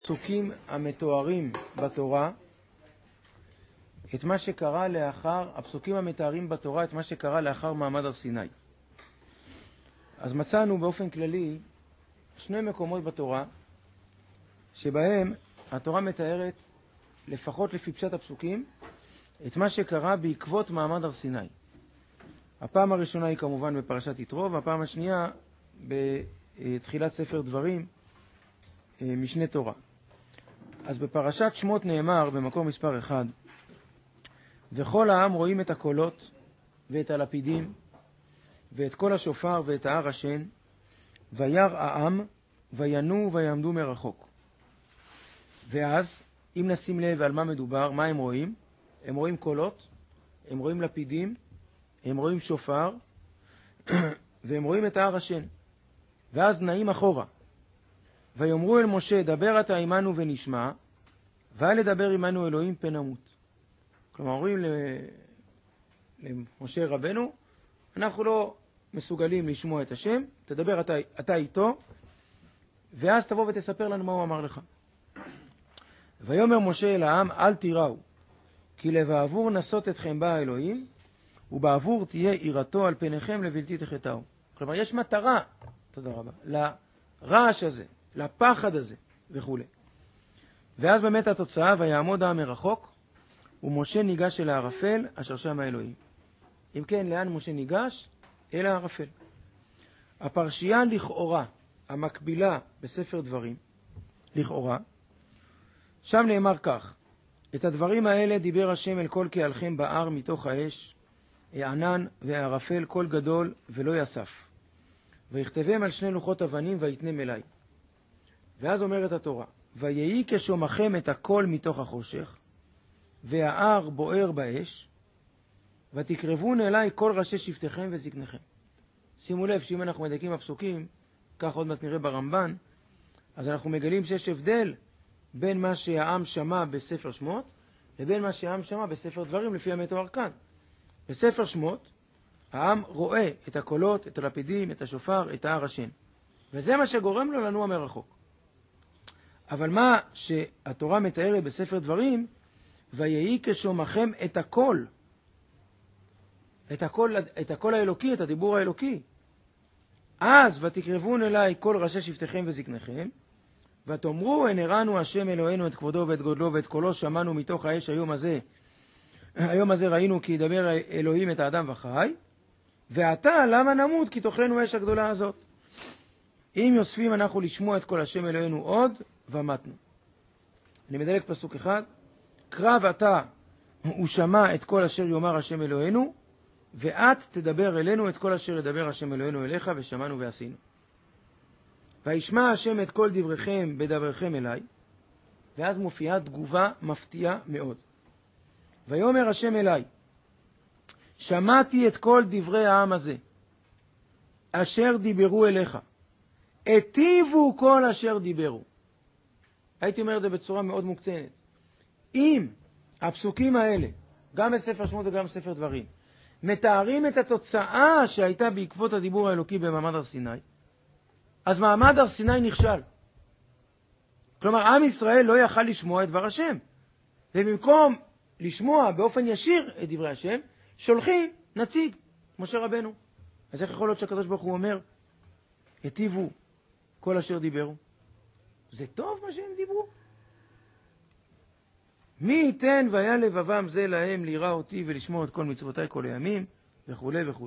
הפסוקים המתוארים בתורה, את מה שקרה לאחר, הפסוקים המתארים בתורה את מה שקרה לאחר מעמד הר סיני. אז מצאנו באופן כללי שני מקומות בתורה שבהם התורה מתארת, לפחות לפי פשט הפסוקים, את מה שקרה בעקבות מעמד הר סיני. הפעם הראשונה היא כמובן בפרשת יתרו, והפעם השנייה בתחילת ספר דברים, משנה תורה. אז בפרשת שמות נאמר במקום מספר 1, וכל העם רואים את הקולות ואת הלפידים ואת כל השופר ואת ההר השן, וירא העם וינו ויעמדו מרחוק. ואז, אם נשים לב על מה מדובר, מה הם רואים? הם רואים קולות, הם רואים לפידים, הם רואים שופר, והם רואים את ההר השן. ואז נעים אחורה. ויאמרו אל משה, דבר אתה עמנו ונשמע, ואל לדבר עמנו אלוהים פן נמות. כלומר, אומרים למשה רבנו, אנחנו לא מסוגלים לשמוע את השם, תדבר אתה איתו, ואז תבוא ותספר לנו מה הוא אמר לך. ויאמר משה אל העם, אל תיראו, כי לבעבור נסות אתכם בא האלוהים, ובעבור תהיה יראתו על פניכם לבלתי תחטאו. כלומר, יש מטרה, תודה רבה, לרעש הזה, לפחד הזה, וכו'. ואז באמת התוצאה, ויעמוד העם מרחוק, ומשה ניגש אל הערפל, אשר שם האלוהים. אם כן, לאן משה ניגש? אל הערפל. הפרשייה לכאורה, המקבילה בספר דברים, לכאורה, שם נאמר כך, את הדברים האלה דיבר השם אל כל קהלכם בהר מתוך האש, הענן והערפל קול גדול ולא יסף. ויכתבם על שני לוחות אבנים ויתנם אליי. ואז אומרת התורה, ויהי כשומכם את הקול מתוך החושך, וההר בוער באש, ותקרבון אליי כל ראשי שבטכם וזקניכם. שימו לב שאם אנחנו מדייקים בפסוקים, כך עוד מעט נראה ברמב"ן, אז אנחנו מגלים שיש הבדל בין מה שהעם שמע בספר שמות, לבין מה שהעם שמע בספר דברים לפי המתואר כאן. בספר שמות, העם רואה את הקולות, את הלפידים, את השופר, את ההר השן. וזה מה שגורם לו לנוע מרחוק. אבל מה שהתורה מתארת בספר דברים, ויהי כשומכם את הקול. את הקול האלוקי, את הדיבור האלוקי. אז ותקרבון אליי כל ראשי שבטכם וזקניכם, ותאמרו הן הראנו השם אלוהינו את כבודו ואת גודלו ואת קולו שמענו מתוך האש היום הזה. היום הזה ראינו כי ידבר אלוהים את האדם וחי, ועתה למה נמות כי תאכלנו האש הגדולה הזאת. אם יוספים אנחנו לשמוע את כל השם אלוהינו עוד, ומתנו. אני מדלק פסוק אחד, קרב אתה הוא שמע את כל אשר יאמר השם אלוהינו, ואת תדבר אלינו את כל אשר ידבר השם אלוהינו אליך, ושמענו ועשינו. וישמע השם את כל דבריכם בדבריכם אליי, ואז מופיעה תגובה מפתיעה מאוד. ויאמר השם אליי, שמעתי את כל דברי העם הזה, אשר דיברו אליך, היטיבו כל אשר דיברו. הייתי אומר את זה בצורה מאוד מוקצנת. אם הפסוקים האלה, גם בספר שמות וגם בספר דברים, מתארים את התוצאה שהייתה בעקבות הדיבור האלוקי במעמד הר סיני, אז מעמד הר סיני נכשל. כלומר, עם ישראל לא יכל לשמוע את דבר השם. ובמקום לשמוע באופן ישיר את דברי השם, שולחים נציג, משה רבנו. אז איך יכול להיות שהקדוש ברוך הוא אומר, היטיבו כל אשר דיברו? זה טוב מה שהם דיברו. מי ייתן והיה לבבם זה להם לירא אותי ולשמור את כל מצוותיי כל הימים, וכו' וכו'.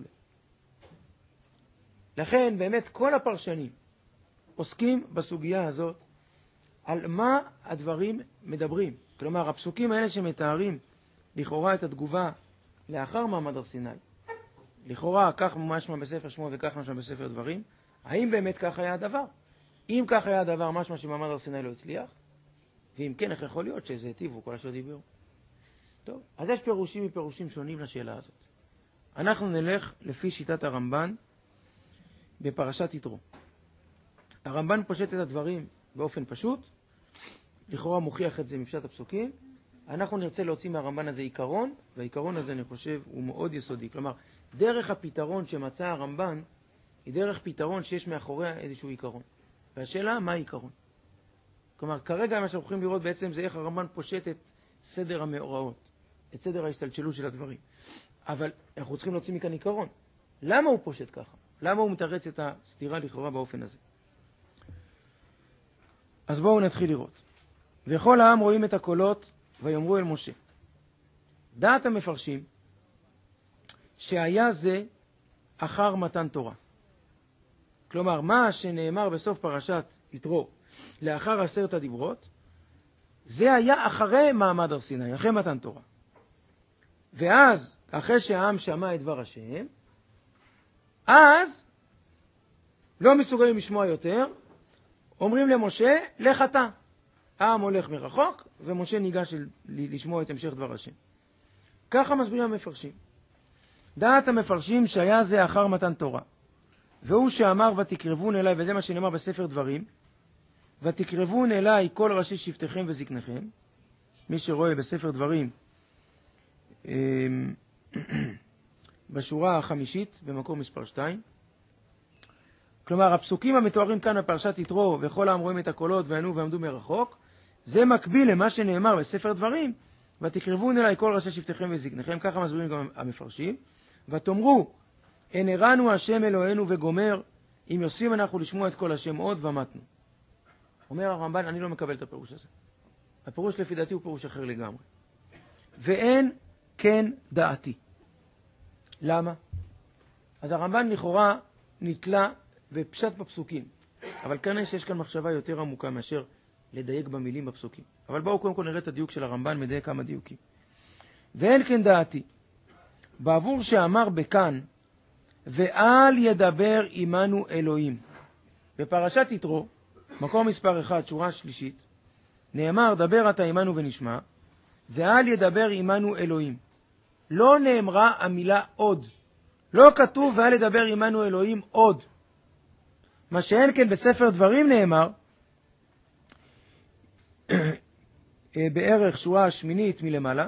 לכן באמת כל הפרשנים עוסקים בסוגיה הזאת על מה הדברים מדברים. כלומר, הפסוקים האלה שמתארים לכאורה את התגובה לאחר מעמד הר סיני, לכאורה כך משמע בספר שמות וכך משמע בספר דברים, האם באמת כך היה הדבר? אם כך היה הדבר, משמע שמעמד הר סיני לא הצליח, ואם כן, איך יכול להיות שזה היטיבו כל אשר דיברו? טוב, אז יש פירושים מפירושים שונים לשאלה הזאת. אנחנו נלך לפי שיטת הרמב"ן בפרשת יתרו. הרמב"ן פושט את הדברים באופן פשוט, לכאורה מוכיח את זה מפשט הפסוקים. אנחנו נרצה להוציא מהרמב"ן הזה עיקרון, והעיקרון הזה אני חושב הוא מאוד יסודי. כלומר, דרך הפתרון שמצא הרמב"ן היא דרך פתרון שיש מאחוריה איזשהו עיקרון. והשאלה, מה העיקרון? כלומר, כרגע מה שאנחנו יכולים לראות בעצם זה איך הרמב"ן פושט את סדר המאורעות, את סדר ההשתלשלות של הדברים. אבל אנחנו צריכים להוציא מכאן עיקרון. למה הוא פושט ככה? למה הוא מתרץ את הסתירה לכאורה באופן הזה? אז בואו נתחיל לראות. וכל העם רואים את הקולות ויאמרו אל משה. דעת המפרשים שהיה זה אחר מתן תורה. כלומר, מה שנאמר בסוף פרשת יתרו לאחר 10 הדיברות, זה היה אחרי מעמד הר סיני, אחרי מתן תורה. ואז, אחרי שהעם שמע את דבר השם, אז לא מסוגלים לשמוע יותר, אומרים למשה, לך אתה. העם הולך מרחוק, ומשה ניגש לשמוע את המשך דבר השם. ככה מסבירים המפרשים. דעת המפרשים שהיה זה אחר מתן תורה. והוא שאמר ותקרבון אליי, וזה מה שנאמר בספר דברים, ותקרבון אליי כל ראשי שבטיכם וזקניכם, מי שרואה בספר דברים, בשורה החמישית, במקור מספר 2. כלומר, הפסוקים המתוארים כאן בפרשת יתרו, וכל העם רואים את הקולות וענו ועמדו מרחוק, זה מקביל למה שנאמר בספר דברים, ותקרבון אליי כל ראשי שבטיכם וזקניכם, ככה מסבירים גם המפרשים, ותאמרו, אין הראנו השם אלוהינו וגומר, אם יוספים אנחנו לשמוע את כל השם עוד ומתנו. אומר הרמב"ן, אני לא מקבל את הפירוש הזה. הפירוש לפי דעתי הוא פירוש אחר לגמרי. ואין כן דעתי. למה? אז הרמב"ן לכאורה נתלה ופשט בפסוקים. אבל כאן יש כאן מחשבה יותר עמוקה מאשר לדייק במילים בפסוקים. אבל בואו קודם כל נראה את הדיוק של הרמב"ן, מדייק כמה דיוקים. ואין כן דעתי. בעבור שאמר בכאן, ואל ידבר עמנו אלוהים. בפרשת יתרו, מקור מספר 1, שורה שלישית, נאמר, דבר אתה עמנו ונשמע, ואל ידבר עמנו אלוהים. לא נאמרה המילה עוד. לא כתוב ואל ידבר עמנו אלוהים עוד. מה שאין כן בספר דברים נאמר, בערך שורה השמינית מלמעלה,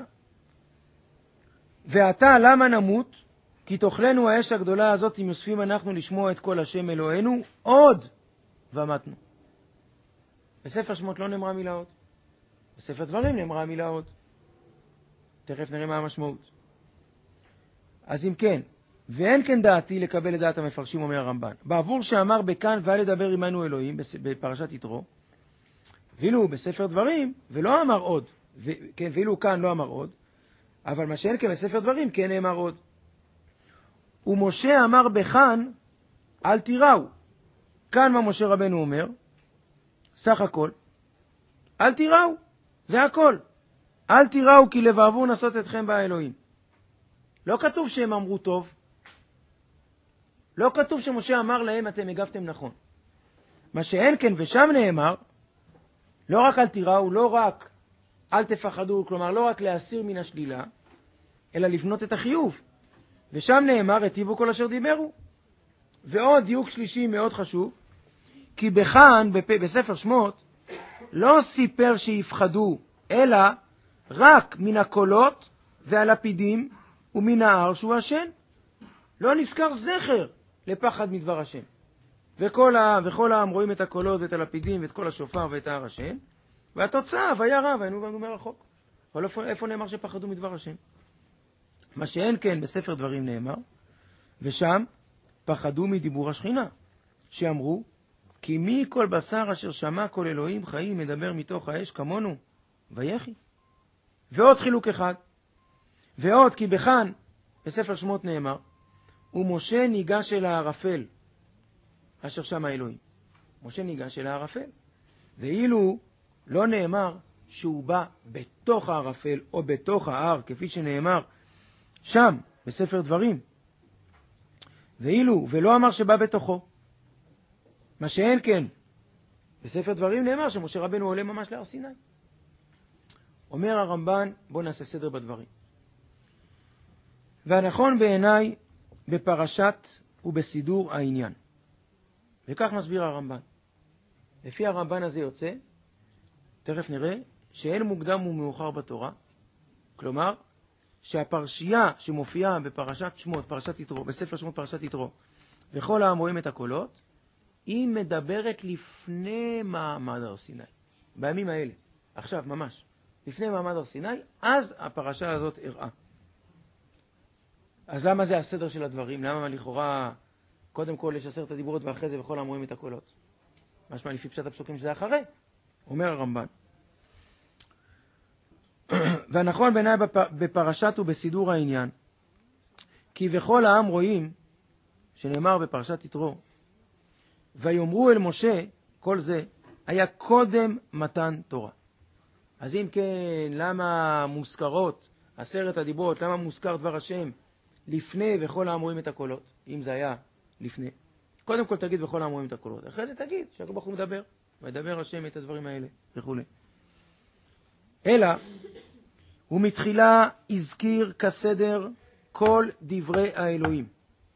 ואתה למה נמות? כי תאכלנו האש הגדולה הזאת אם יוספים אנחנו לשמוע את כל השם אלוהינו עוד ומתנו. בספר שמות לא נאמרה מילה עוד. בספר דברים נאמרה מילה עוד. תכף נראה מה המשמעות. אז אם כן, ואין כן דעתי לקבל את דעת המפרשים, אומר הרמב"ן. בעבור שאמר בכאן ואל ידבר עמנו אלוהים, בפרשת יתרו, ואילו בספר דברים, ולא אמר עוד, כן, ואילו כאן לא אמר עוד, אבל מה שאין כן בספר דברים, כן נאמר עוד. ומשה אמר בכאן, אל תיראו. כאן מה משה רבנו אומר, סך הכל, אל תיראו, זה הכל. אל תיראו כי לבעבור נסות אתכם באלוהים. לא כתוב שהם אמרו טוב. לא כתוב שמשה אמר להם אתם הגבתם נכון. מה שאין כן ושם נאמר, לא רק אל תיראו, לא רק אל תפחדו, כלומר לא רק להסיר מן השלילה, אלא לבנות את החיוב. ושם נאמר, היטיבו כל אשר דיברו. ועוד דיוק שלישי מאוד חשוב, כי בכאן, בספר שמות, לא סיפר שיפחדו, אלא רק מן הקולות והלפידים ומן ההר שהוא השן. לא נזכר זכר לפחד מדבר השם. וכל העם רואים את הקולות ואת הלפידים ואת כל השופר ואת ההר השן, והתוצאה, והיה רע, והיינו ועמדו מרחוק. אבל איפה נאמר שפחדו מדבר השם? מה שאין כן בספר דברים נאמר, ושם פחדו מדיבור השכינה, שאמרו, כי מי כל בשר אשר שמע כל אלוהים חיים מדבר מתוך האש כמונו, ויחי. ועוד חילוק אחד, ועוד כי בכאן בספר שמות נאמר, ומשה ניגש אל הערפל, אשר שמע אלוהים. משה ניגש אל הערפל. ואילו לא נאמר שהוא בא בתוך הערפל או בתוך ההר, כפי שנאמר שם בספר דברים. ואילו, ולא אמר שבא בתוכו. מה שאין כן, בספר דברים נאמר שמשה רבנו עולה ממש להר סיני. אומר הרמב"ן, בוא נעשה סדר בדברים. והנכון בעיניי בפרשת ובסידור העניין. וכך מסביר הרמב"ן. לפי הרמב"ן הזה יוצא, תכף נראה, שאין מוקדם ומאוחר בתורה, כלומר, שהפרשייה שמופיעה בפרשת שמות, פרשת יתרו, בספר שמות פרשת יתרו, וכל העם רואים את הקולות, היא מדברת לפני מעמד הר סיני. בימים האלה, עכשיו ממש, לפני מעמד הר סיני, אז הפרשה הזאת הראה. אז למה זה הסדר של הדברים? למה לכאורה קודם כל יש 10 הדיברות ואחרי זה בכל אמורים את הקולות? משמע לפי פשט הפסוקים שזה אחרי, אומר הרמב"ן. והנכון בעיניי בפרשת ובסידור העניין, כי בכל העם רואים, שנאמר בפרשת יתרו, ויאמרו אל משה, כל זה היה קודם מתן תורה. אז אם כן, למה מוזכרות 10 הדיברות, למה מוזכר דבר השם לפני וכל העם רואים את הקולות, אם זה היה לפני? קודם כל תגיד וכל העם רואים את הקולות, אחרי זה תגיד שהקדוש ברוך הוא מדבר, וידבר השם את הדברים האלה וכו'. אלא, הוא מתחילה הזכיר כסדר כל דברי האלוהים.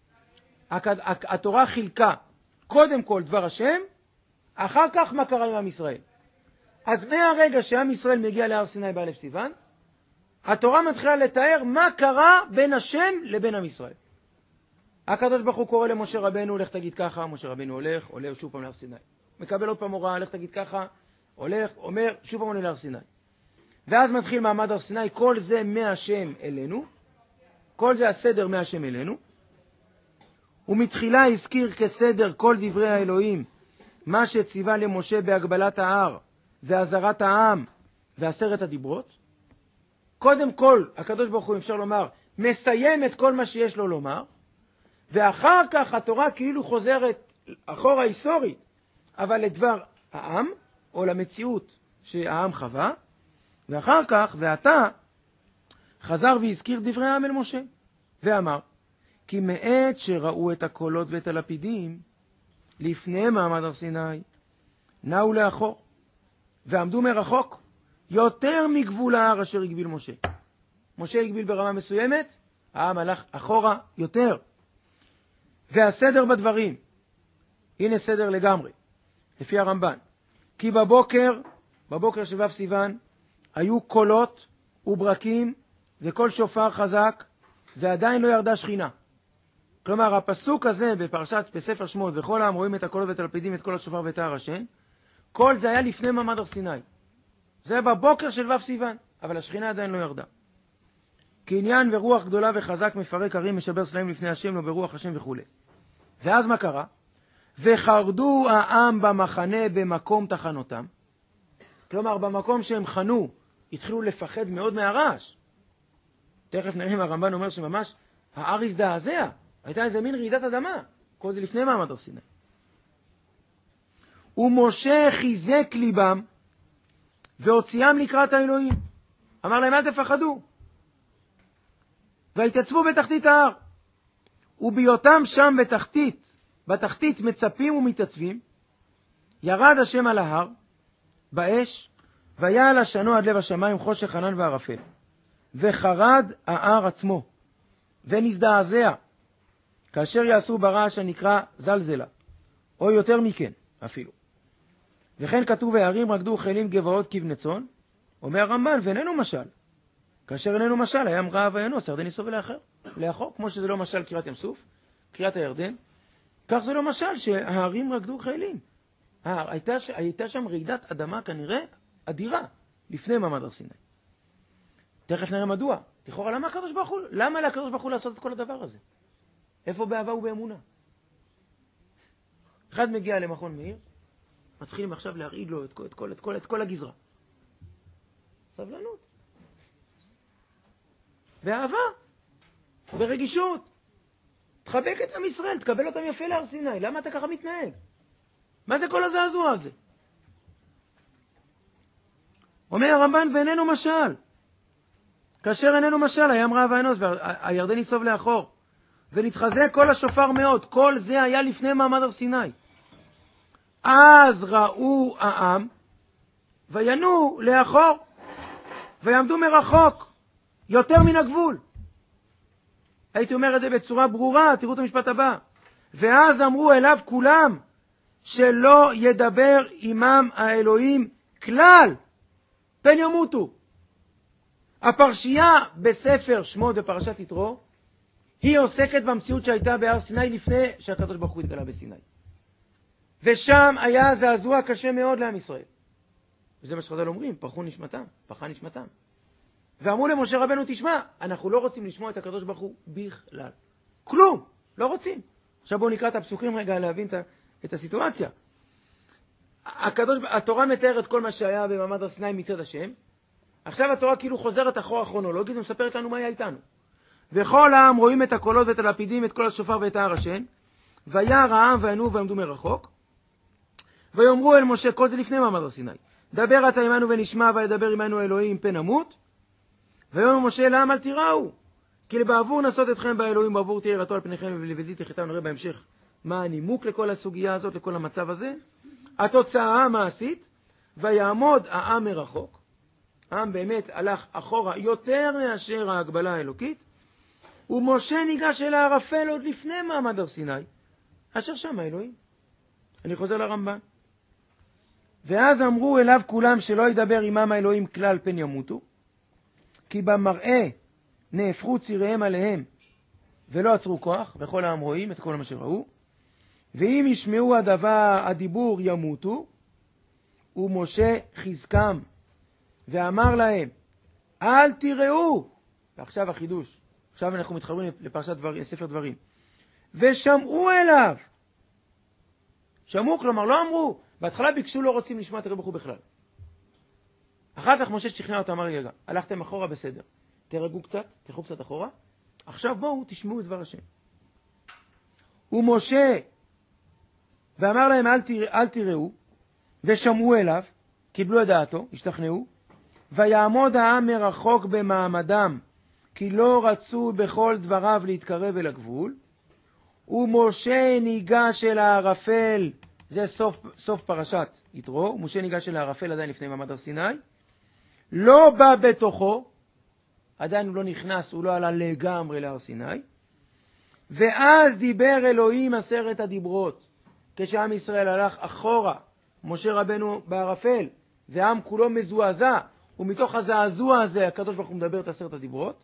התורה חילקה קודם כל דבר השם, אחר כך מה קרה עם עם ישראל. אז מהרגע שעם ישראל מגיע להר סיני באלף סיוון, התורה מתחילה לתאר מה קרה בין השם לבין עם ישראל. הקדוש ברוך הוא קורא למשה רבנו, לך תגיד ככה, משה רבנו עולה שוב פעם להר סיני. מקבל עוד פעם הוראה, לך תגיד ככה, הולך, אומר, שוב פעם עולה להר סיני. ואז מתחיל מעמד הר סיני, כל זה מהשם אלינו, כל זה הסדר מהשם אלינו. ומתחילה הזכיר כסדר כל דברי האלוהים, מה שציווה למשה בהגבלת ההר, והזרת העם, ו10 הדיברות. קודם כל, הקדוש ברוך הוא, אפשר לומר, מסיים את כל מה שיש לו לומר, ואחר כך התורה כאילו חוזרת אחורה היסטורית, אבל לדבר העם, או למציאות שהעם חווה, ואחר כך, ועתה, חזר והזכיר דברי העם אל משה, ואמר, כי מעת שראו את הקולות ואת הלפידים, לפני מעמד הר סיני, נעו לאחור, ועמדו מרחוק, יותר מגבול ההר אשר הגביל משה. משה הגביל ברמה מסוימת, העם הלך אחורה יותר. והסדר בדברים, הנה סדר לגמרי, לפי הרמב"ן. כי בבוקר של ו' סיוון, היו קולות וברקים וכל שופר חזק, ועדיין לא ירדה שכינה. כלומר, הפסוק הזה בספר שמות, וכל העם רואים את הקולות ואת הלפידים, את כל השופר ואת ההר השן, כל זה היה לפני מעמד הר סיני. זה בבוקר של ו' סיוון, אבל השכינה עדיין לא ירדה. כי עניין ורוח גדולה וחזק מפרק הרים, משבר סלעים לפני השם, לא ברוח השם וכו'. ואז מה קרה? וחרדו העם במחנה במקום תחנותם. כלומר, במקום שהם חנו, התחילו לפחד מאוד מהרעש. תכף נראה אם הרמב"ן אומר שממש ההר הזדעזע. הייתה איזה מין רעידת אדמה. כל זה לפני מעמד הר סיני. ומשה חיזק ליבם, והוציאם לקראת האלוהים. אמר להם, אל תפחדו. והתייצבו בתחתית ההר. ובהיותם שם בתחתית מצפים ומתייצבים, ירד השם על ההר, באש, ויעל השנו עד לב השמיים חושך ענן וערפל. וחרד ההר עצמו, ונזדעזע, כאשר יעשו ברעש הנקרא זלזלה, או יותר מכן אפילו. וכן כתוב, הערים רקדו חילים גבעות כבני צאן, אומר הרמב"ן, ואיננו משל. כאשר איננו משל, הים רעב וינוס, ירדן ייסוב לאחור, כמו שזה לא משל קריאת ים סוף, קריאת הירדן, כך זה לא משל שהערים רקדו חילים. הייתה שם רעידת אדמה כנראה אדירה, לפני מעמד הר סיני. תכף נראה מדוע. לכאורה, למה לקדוש ברוך הוא לעשות את כל הדבר הזה? איפה באהבה ובאמונה? אחד מגיע למכון מאיר, מתחילים עכשיו להרעיד לו את כל הגזרה. סבלנות. באהבה. ברגישות. תחבק את עם ישראל, תקבל אותם יפה להר סיני. למה אתה ככה מתנהג? מה זה כל הזעזוע הזה? אומר הרמב"ן, ואיננו משל. כאשר איננו משל, הים רעב וינוס, והירדן ייסוב לאחור. ונתחזק כל השופר מאוד. כל זה היה לפני מעמד הר סיני. אז ראו העם, וינו לאחור, ויעמדו מרחוק, יותר מן הגבול. הייתי אומר את זה בצורה ברורה, תראו את המשפט הבא. ואז אמרו אליו כולם, שלא ידבר עמם האלוהים כלל, פן ימותו. הפרשייה בספר שמות בפרשת יתרו, היא עוסקת במציאות שהייתה בהר סיני לפני שהקדוש ברוך הוא התגלה בסיני. ושם היה זעזוע קשה מאוד לעם ישראל. וזה מה שחז"ל אומרים, פרחה נשמתם. ואמרו למשה רבנו, תשמע, אנחנו לא רוצים לשמוע את הקדוש ברוך הוא בכלל. כלום, לא רוצים. עכשיו בואו נקרא את הפסוקים רגע להבין את הסיטואציה. התורה מתארת כל מה שהיה במעמד הר סיני מצד השם. עכשיו התורה כאילו חוזרת אחורה כרונולוגית ומספרת לנו מה היה איתנו. וכל העם רואים את הקולות ואת הלפידים, את כל השופר ואת ההר השן. וירא העם וינועו ועמדו מרחוק. ויאמרו אל משה, כל זה לפני מעמד הר סיני, דבר אתה עמנו ונשמע, וידבר עמנו אלוהים פן נמות. ויאמר משה אל העם, אל תיראו, כי בעבור נסות אתכם באלוהים, בעבור תהיה יראתו על פניכם ולבלתי תחיתם. נראה בהמשך מה הנימוק לכל הסוגיה הזאת, לכל המצב הזה. התוצאה המעשית, ויעמוד העם מרחוק. העם באמת הלך אחורה יותר מאשר ההגבלה האלוקית, ומשה ניגש אל הערפל עוד לפני מעמד הר סיני, אשר שם האלוהים. אני חוזר לרמב"ן. ואז אמרו אליו כולם שלא ידבר עמם האלוהים כלל פן ימותו, כי במראה נהפכו ציריהם עליהם ולא עצרו כוח, וכל העם רואים את כל מה שראו. ואם ישמעו הדיבור ימותו, ומשה חזקם ואמר להם, אל תיראו. ועכשיו החידוש, עכשיו אנחנו מתחברים לפרשת ספר דברים. ושמעו אליו. שמעו, כלומר לא אמרו, בהתחלה ביקשו, לא רוצים לשמוע את הקדוש ברוך הוא בכלל. אחר כך משה שכנע אותם, אמר רגע, הלכתם אחורה בסדר, תרגעו קצת, תלכו קצת אחורה, עכשיו בואו תשמעו את דבר השם. ומשה ואמר להם אל תיראו, ושמעו אליו, קיבלו את דעתו, השתכנעו, ויעמוד העם מרחוק במעמדם, כי לא רצו בכל דבריו להתקרב אל הגבול. ומשה ניגש אל הערפל, זה סוף פרשת יתרו, משה ניגש אל הערפל עדיין לפני מעמד הר סיני, לא בא בתוכו, עדיין הוא לא נכנס, הוא לא עלה לגמרי להר סיני, ואז דיבר אלוהים 10 הדיברות, כשעם ישראל הלך אחורה, משה רבנו בערפל, והעם כולו מזועזע, ומתוך הזעזוע הזה הקדוש ברוך הוא מדבר את 10 הדיברות,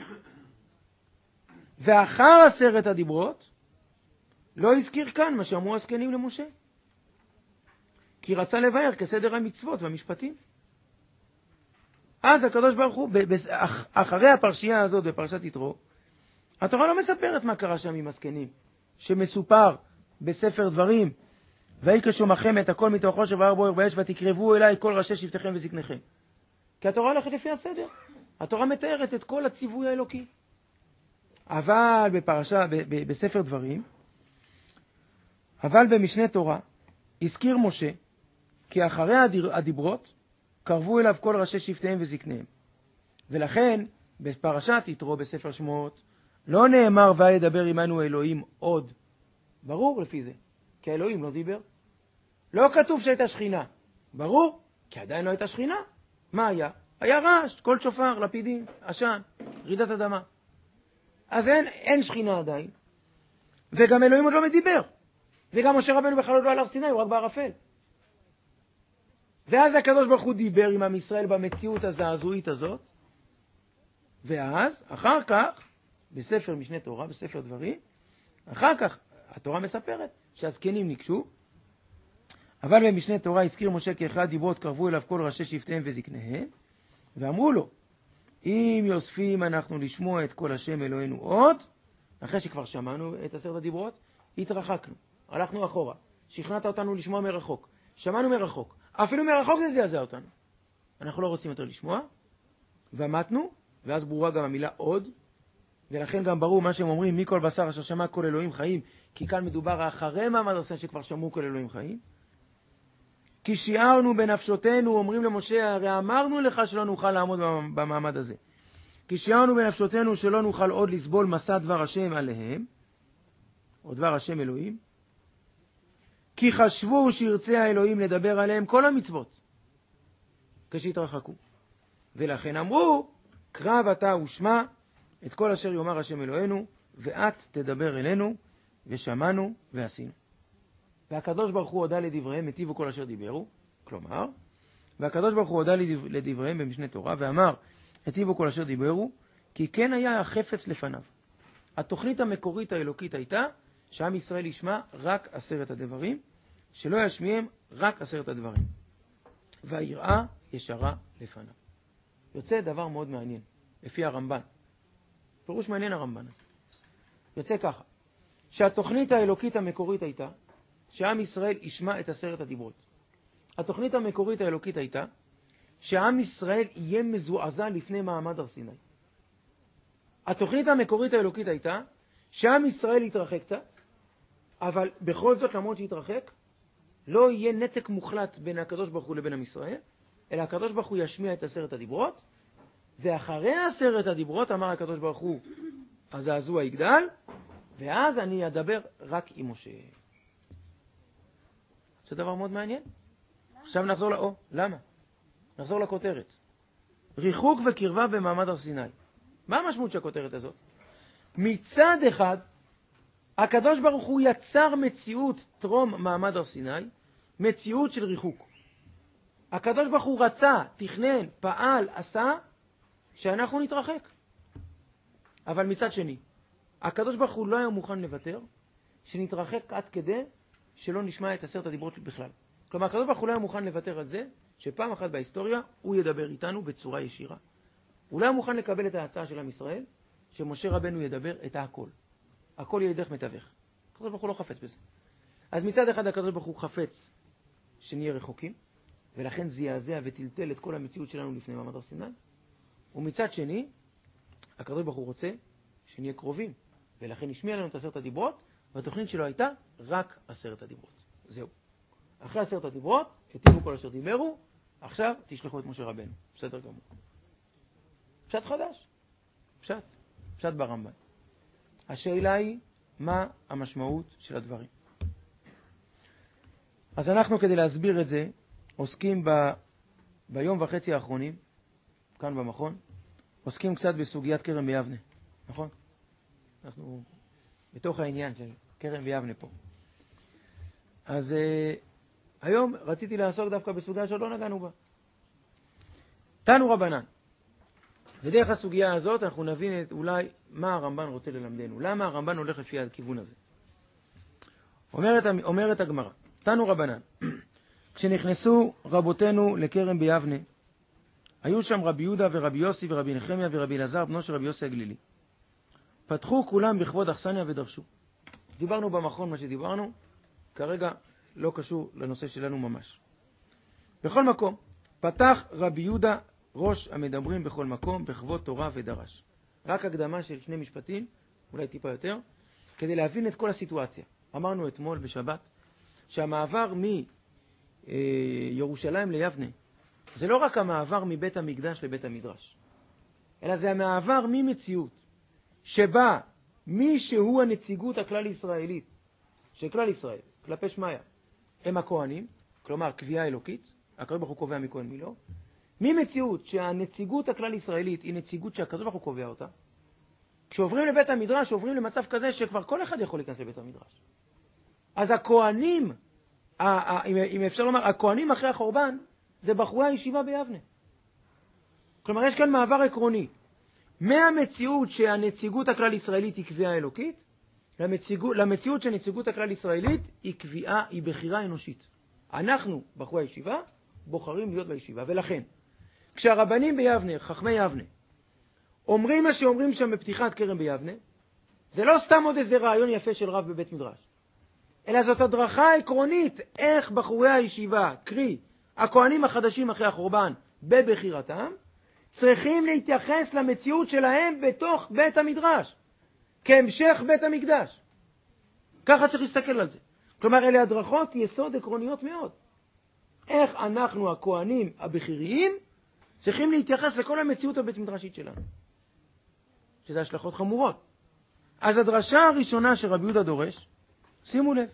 ואחר 10 הדיברות, לא הזכיר כאן מה שאמרו הזקנים למשה, כי רצה לבאר כסדר המצוות והמשפטים. אז הקדוש ברוך הוא, אחרי הפרשייה הזאת בפרשת יתרו, התורה לא מספרת מה קרה שם עם הזקנים, שמסופר בספר דברים, ויקשו מכם את הכל מתוכו שבער בוער באש, ותקרבו אליי כל ראשי שבטיכם וזקניכם. כי התורה הולכת לפי הסדר. התורה מתארת את כל הציווי האלוקי. אבל בספר דברים, אבל במשנה תורה, הזכיר משה, כי אחרי הדיברות, קרבו אליו כל ראשי שבטיהם וזקניהם. ולכן, בפרשת יתרו בספר שמות, לא נאמר וידבר עמנו אלוהים עוד. ברור לפי זה, כי האלוהים לא דיבר. לא כתוב שהייתה שכינה. ברור, כי עדיין לא הייתה שכינה. מה היה? היה רעש, כל שופר, לפידים, עשן, רעידת אדמה. אז אין שכינה עדיין. וגם אלוהים עוד לא מדיבר. וגם משה רבנו בכלל עוד לא על הר סיני, הוא רק בערפל. ואז הקדוש ברוך הוא דיבר עם עם ישראל במציאות הזעזועית הזאת. ואז, אחר כך, בספר משנה תורה, בספר דברים, אחר כך התורה מספרת שהזקנים נקשו, אבל במשנה תורה הזכיר משה כאחד דיברות קרבו אליו כל ראשי שבטיהם וזקניהם, ואמרו לו, אם יוספים אנחנו לשמוע את כל השם אלוהינו עוד, אחרי שכבר שמענו את 10 הדיברות, התרחקנו, הלכנו אחורה, שכנעת אותנו לשמוע מרחוק, שמענו מרחוק, אפילו מרחוק זה זעזע אותנו. אנחנו לא רוצים יותר לשמוע, ומתנו, ואז ברורה גם המילה עוד, ולכן גם ברור מה שהם אומרים, מכל בשר אשר שמע כל אלוהים חיים, כי כאן מדובר אחרי מעמד הר סיני שכבר שמעו כל אלוהים חיים. כי שיערנו בנפשותנו, אומרים למשה, הרי אמרנו לך שלא נוכל לעמוד במעמד הזה. כי שיערנו בנפשותנו שלא נוכל עוד לסבול מסע דבר השם עליהם, או דבר השם אלוהים, כי חשבו שירצה האלוהים לדבר עליהם כל המצוות, כשהתרחקו. ולכן אמרו, קרב אתה ושמע את כל אשר יאמר השם אלוהינו, ואת תדבר אלינו, ושמענו ועשינו. והקדוש ברוך הוא הודה לדבריהם, היטיבו כל אשר דיברו, כלומר, והקדוש ברוך הוא הודה לדבריהם במשנה תורה, ואמר, היטיבו כל אשר דיברו, כי כן היה החפץ לפניו. התוכנית המקורית האלוקית הייתה, שעם ישראל ישמע רק 10 הדברים, שלא ישמיעם רק 10 הדברים. והיראה ישרה לפניו. יוצא דבר מאוד מעניין, לפי הרמב"ן. פירוש מעניין הרמב"ן. יוצא ככה, שהתוכנית האלוקית המקורית הייתה, שעם ישראל ישמע את 10 הדיברות. התוכנית המקורית האלוקית הייתה, שעם ישראל יהיה מזועזע לפני מעמד הר סיני. התוכנית המקורית האלוקית הייתה, שעם ישראל יתרחק קצת, אבל בכל זאת, למרות שיתרחק, לא יהיה נתק מוחלט בין הקדוש ברוך הוא לבין עם ישראל, אלא הקדוש ברוך הוא ישמיע את 10 הדיברות, ואחרי 10 הדיברות אמר הקדוש ברוך הוא, הזעזוע יגדל, ואז אני אדבר רק עם משה. זה דבר מאוד מעניין. עכשיו נחזור למה? נחזור לכותרת. ריחוק וקרבה במעמד הר סיני. מה המשמעות של הכותרת הזאת? מצד אחד, הקדוש ברוך הוא יצר מציאות טרום מעמד הר סיני, מציאות של ריחוק. הקדוש ברוך הוא רצה, תכנן, פעל, עשה, שאנחנו נתרחק. אבל מצד שני, הקדוש ברוך הוא לא היה מוכן לוותר, שנתרחק עד כדי שלא נשמע את 10 הדיברות בכלל. כלומר, הקדוש ברוך הוא לא היה מוכן לוותר על זה, שפעם אחת בהיסטוריה הוא ידבר איתנו בצורה ישירה. הוא לא היה מוכן לקבל את ההצעה של עם ישראל, שמשה רבנו ידבר את הכל. הכל יהיה דרך מתווך. הקדוש ברוך הוא לא חפץ בזה. אז מצד אחד הקדוש ברוך הוא חפץ שנהיה רחוקים, ולכן זעזע וטלטל את כל המציאות שלנו לפני מעמד הר סיני. ומצד שני, הקדוש ברוך הוא רוצה שנהיה קרובים, ולכן השמיע לנו את 10 הדיברות, והתוכנית שלו הייתה רק 10 הדיברות. זהו. אחרי 10 הדיברות, התירו כל אשר דיברו, עכשיו תשלחו את משה רבנו. בסדר גמור. פשט חדש. פשט ברמב"ן. השאלה היא, מה המשמעות של הדברים? אז אנחנו, כדי להסביר את זה, עוסקים ביום וחצי האחרונים, כאן במכון, עוסקים קצת בסוגיית כרם ביבנה. נכון? אנחנו בתוך העניין של כרם ביבנה פה. אז היום רציתי לעסוק דווקא בסוגיה שלא נגענו בה. תנו רבנן. ודרך הסוגיה הזאת אנחנו נבין אולי מה הרמב"ן רוצה ללמדנו. למה הרמב"ן הולך לפי הכיוון הזה? אומרת הגמרא, תנו רבנן. כשנכנסו רבותינו לכרם ביבנה, היו שם רבי יהודה ורבי יוסי ורבי נחמיה ורבי אלעזר בנו של רבי יוסי הגלילי. פתחו כולם בכבוד אכסניה ודרשו. דיברנו במכון מה שדיברנו, כרגע לא קשור לנושא שלנו ממש. בכל מקום, פתח רבי יהודה ראש המדברים בכל מקום בכבוד תורה ודרש. רק הקדמה של 2 משפטים, אולי טיפה יותר, כדי להבין את כל הסיטואציה. אמרנו אתמול בשבת, שהמעבר מירושלים ליבנה, זה לא רק המעבר מבית המקדש לבית המדרש, אלא זה המעבר ממציאות, שבה מי שהוא הנציגות הכלל ישראלית, של כלל ישראל, כלפי שמיה, הם הכהנים, כלומר קביעה אלוקית, הקדוש ברוך הוא קובע מי כהן מי לא, ממציאות שהנציגות הכלל ישראלית היא נציגות שהקדוש ברוך הוא קובע אותה, כשעוברים לבית המדרש, עוברים למצב כזה שכבר כל אחד יכול להיכנס לבית המדרש. אז הכהנים, אם אפשר לומר, הכהנים אחרי החורבן, זה בחורי הישיבה ביבנה. כלומר, יש כאן מעבר עקרוני. מהמציאות שהנציגות הכלל ישראלית היא קביעה אלוקית, למציאות שהנציגות הכלל ישראלית היא בחירה אנושית. אנחנו, בחורי הישיבה, בוחרים להיות בישיבה. ולכן, כשהרבנים ביבנה, חכמי יבנה, אומרים מה שאומרים שם בפתיחת כרם ביבנה, זה לא סתם עוד איזה רעיון יפה של רב בבית מדרש, אלא זאת הדרכה עקרונית איך בחורי הישיבה, קרי, הכהנים החדשים אחרי החורבן, בבחירתם, צריכים להתייחס למציאות שלהם בתוך בית המדרש, כהמשך בית המקדש. ככה צריך להסתכל על זה. כלומר, אלה הדרכות יסוד עקרוניות מאוד. איך אנחנו, הכהנים הבכיריים, צריכים להתייחס לכל המציאות הבית מדרשית שלנו. שזה השלכות חמורות. אז הדרשה הראשונה שרבי יהודה דורש, שימו לב,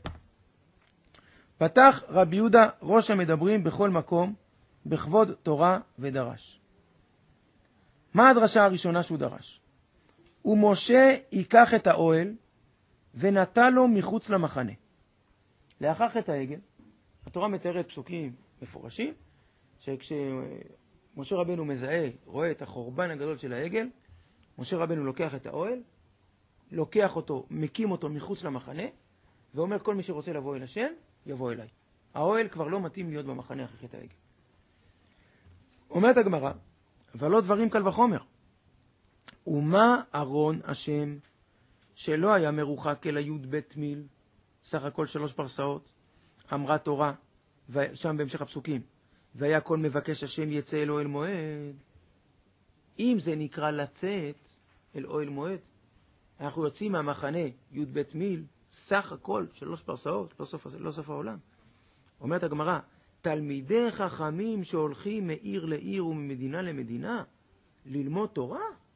פתח רבי יהודה ראש המדברים בכל מקום, בכבוד תורה ודרש. מה הדרשה הראשונה שהוא דרש? ומשה ייקח את האוהל ונטע לו מחוץ למחנה. לאחר חטא העגל, התורה מתארת פסוקים מפורשים, שכשמשה רבנו מזהה, רואה את החורבן הגדול של העגל, משה רבנו לוקח את האוהל, לוקח אותו, מקים אותו מחוץ למחנה, ואומר כל מי שרוצה לבוא אל השם, יבוא אליי. האוהל כבר לא מתאים להיות במחנה אחרי חטא העגל. אומרת הגמרא, אבל לא דברים קל וחומר. ומה ארון השם שלא היה מרוחק אלא י' ב' מיל, סך הכל 3 פרסאות, אמרה תורה, שם בהמשך הפסוקים, והיה כל מבקש השם יצא אל אוהל מועד. אם זה נקרא לצאת אל אוהל מועד, אנחנו יוצאים מהמחנה י' ב' מיל, סך הכל 3 פרסאות, לא סוף העולם. אומרת הגמרא, תלמידי חכמים שהולכים מעיר לעיר וממדינה למדינה ללמוד תורה,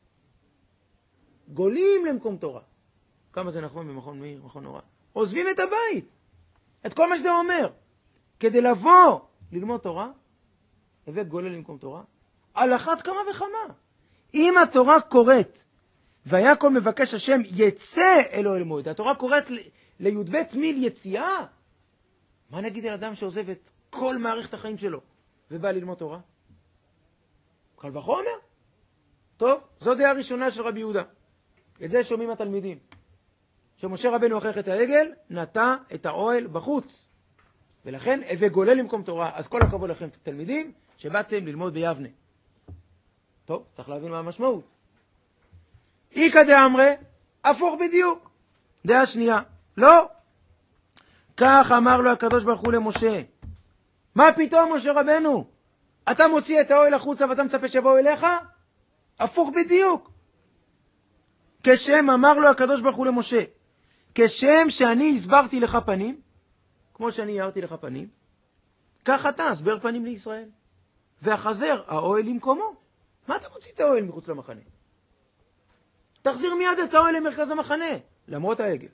גולים למקום תורה. כמה זה נכון במכון מאיר, מכון נורא. עוזבים את הבית, את כל מה שזה אומר, כדי לבוא ללמוד תורה, הבאת גולל למקום תורה, על אחת כמה וכמה. אם התורה קוראת, והיה כל מבקש השם יצא אל אוהל מועד, התורה קוראת לי"ב מיל יציאה, מה נגיד על אדם שעוזב את כל מערכת החיים שלו ובא ללמוד תורה? קל וחומר. טוב, זו דעה ראשונה של רבי יהודה. את זה שומעים התלמידים. שמשה רבנו הוכיח את העגל, נטע את האוהל בחוץ. ולכן הבא גולל למקום תורה. אז כל הכבוד לכם תלמידים שבאתם ללמוד ביבנה. טוב, צריך להבין מה המשמעות. איקא דאמרי, הפוך בדיוק. דעה שנייה. לא. כך אמר לו הקדוש ברוך הוא למשה. מה פתאום משה רבנו? אתה מוציא את האוהל החוצה ואתה מצפה שיבואו אליך? הפוך בדיוק. כשם אמר לו הקדוש ברוך הוא למשה, כשם שאני הסברתי לך פנים, כמו שאני הערתי לך פנים, כך אתה הסבר פנים לישראל. והחזר האוהל למקומו. מה אתה מוציא את האוהל מחוץ למחנה? תחזיר מיד את האוהל למרכז המחנה, למרות העגל.